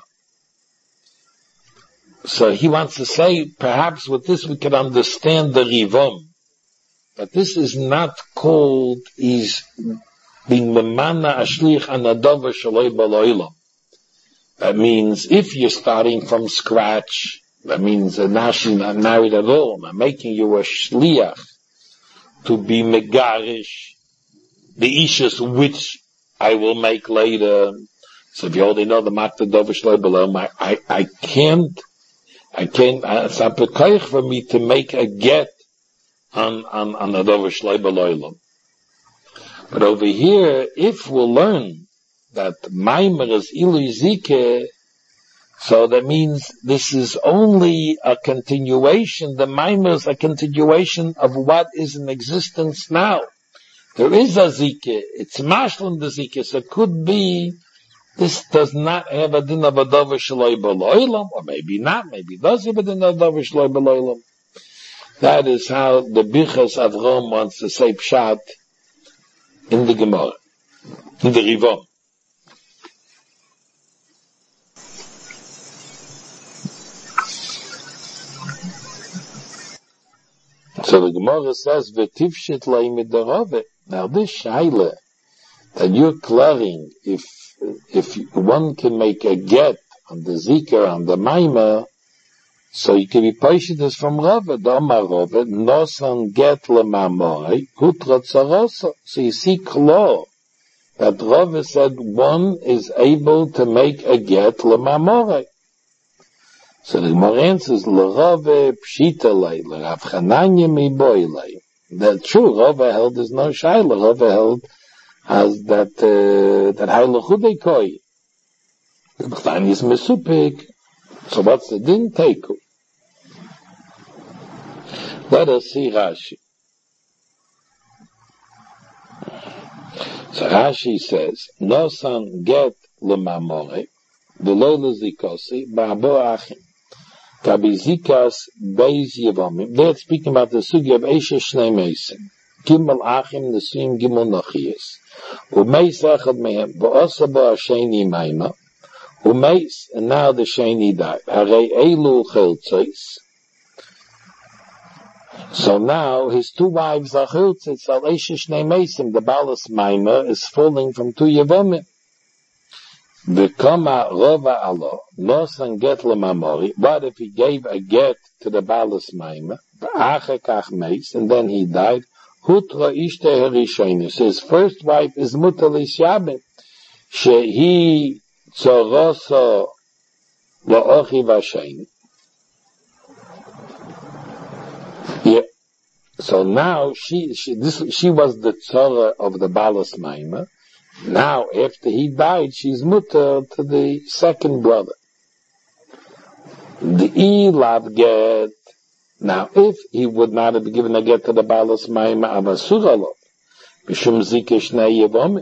So he wants to say, perhaps with this we can understand the Rivom. But this is not called, is being memana ashlich anadover shaloi baloilam. That means if you're starting from scratch, that means a nation not married at all, I'm making you a shliach to be megarish, the issues which I will make later. So if you already know the makta dover shaloi baloilam, I, I, I can't, I can't, it's a pekoich for me to make a get on, on, on the dover shloi b'loilam. But over here, if we'll learn that Maimer is Ilui Zike, so that means this is only a continuation, the Maimer is a continuation of what is in existence now. There is a Zike, it's Mashlim the Zike, so it could be, this does not have a din of a dover shloi b'loilam, or maybe not, maybe it does have a din of a dover shloi b'loilam. That is how the Bichas Avram wants to say Pshat in the Gemara, in the Rivom. So the Gemara says, V'tivshit la'imid darove. Now this shaila that you're clearing, if if one can make a get on the Zikr, on the Maimah, so you can be patient as from Rava, Dama Rava, Nosan get lemamoi, hutra tzarosa. So you see klo, that Rava said one is able to make a get lemamoi. So the Gemara answers, l'Rava pshita lei, l'Rav Chananya mi boi lei. That's true, Rava held there's no shayla, Rava held as that, uh, that hay l'chudei koi. The B'chtani is mesupik. So what's the din? Teiku. Let us see Rashi. So Rashi says, Nosan get lemamore, v'lo lezikosi, ba'abo achim. Kabi zikas beis yevomim. They're speaking about the sugi of Esha Shnei Meisim. Gimel achim nesim gimel nochiyas. Umeis echad mehem, v'osa bo hasheni maima. Umeis, and now the sheni died. Harei elu cheltzois. So now his two wives are chiltzitz al Esha Shnei Meisim. The balas maima is falling from two yevomim. V'kama rova alo, nosan get lemamori. But if he gave a get to the balas maima, v'achekach meis, and then he died, hutra ishte harishonis. So his first wife is mutalis yabin. Shehi tzoroso la'ochi v'asheni. Yeah. So now she, she, this, she was the tzara of the balas maima. Now, after he died, she's mutter to the second brother. The Elav get. Now, if he would not have given a get to the balas maima avasuralov, b'shum zike shnei yevomim.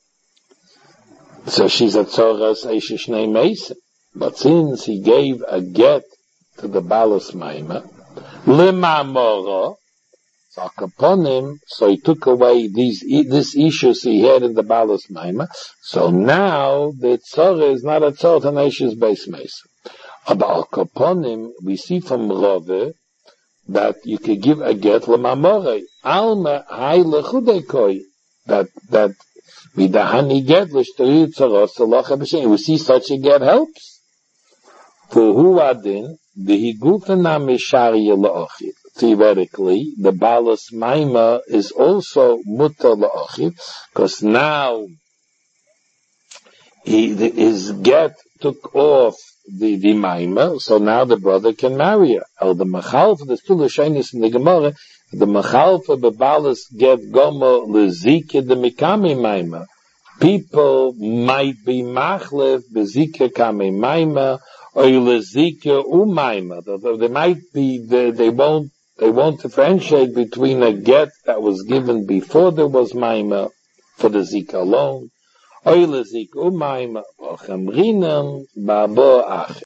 So she's a tzoras Esha Shnei Meisim. But since he gave a get to the balas maima, limamoro, so upon him, so he took away these, this issues he had in the balas maima. So now the tzara is not a tzara to Esha's beis meisa. But upon him, we see from Rove that you could give a get lemamore. Alma hay lechudekoi. That that vidahani get l'shtari tzaros alocha b'shem. We see such a get helps. For who adin the higufena mishariya la'ochid. Theoretically, the balas maima is also mutter la'ochiv, because now he, the, his get took off the, the maima, so now the brother can marry her. El the machalfa, the still shaynis in the Gemara, the machalfa bebalas get gomo lezike the mikami maima. People might be machlef bezike kame maima or lezike umaima. They might be, they, they won't, they won't differentiate between a get that was given before there was maima for the zika alone. Oy lezik umayma, o chamrinam, babo ach.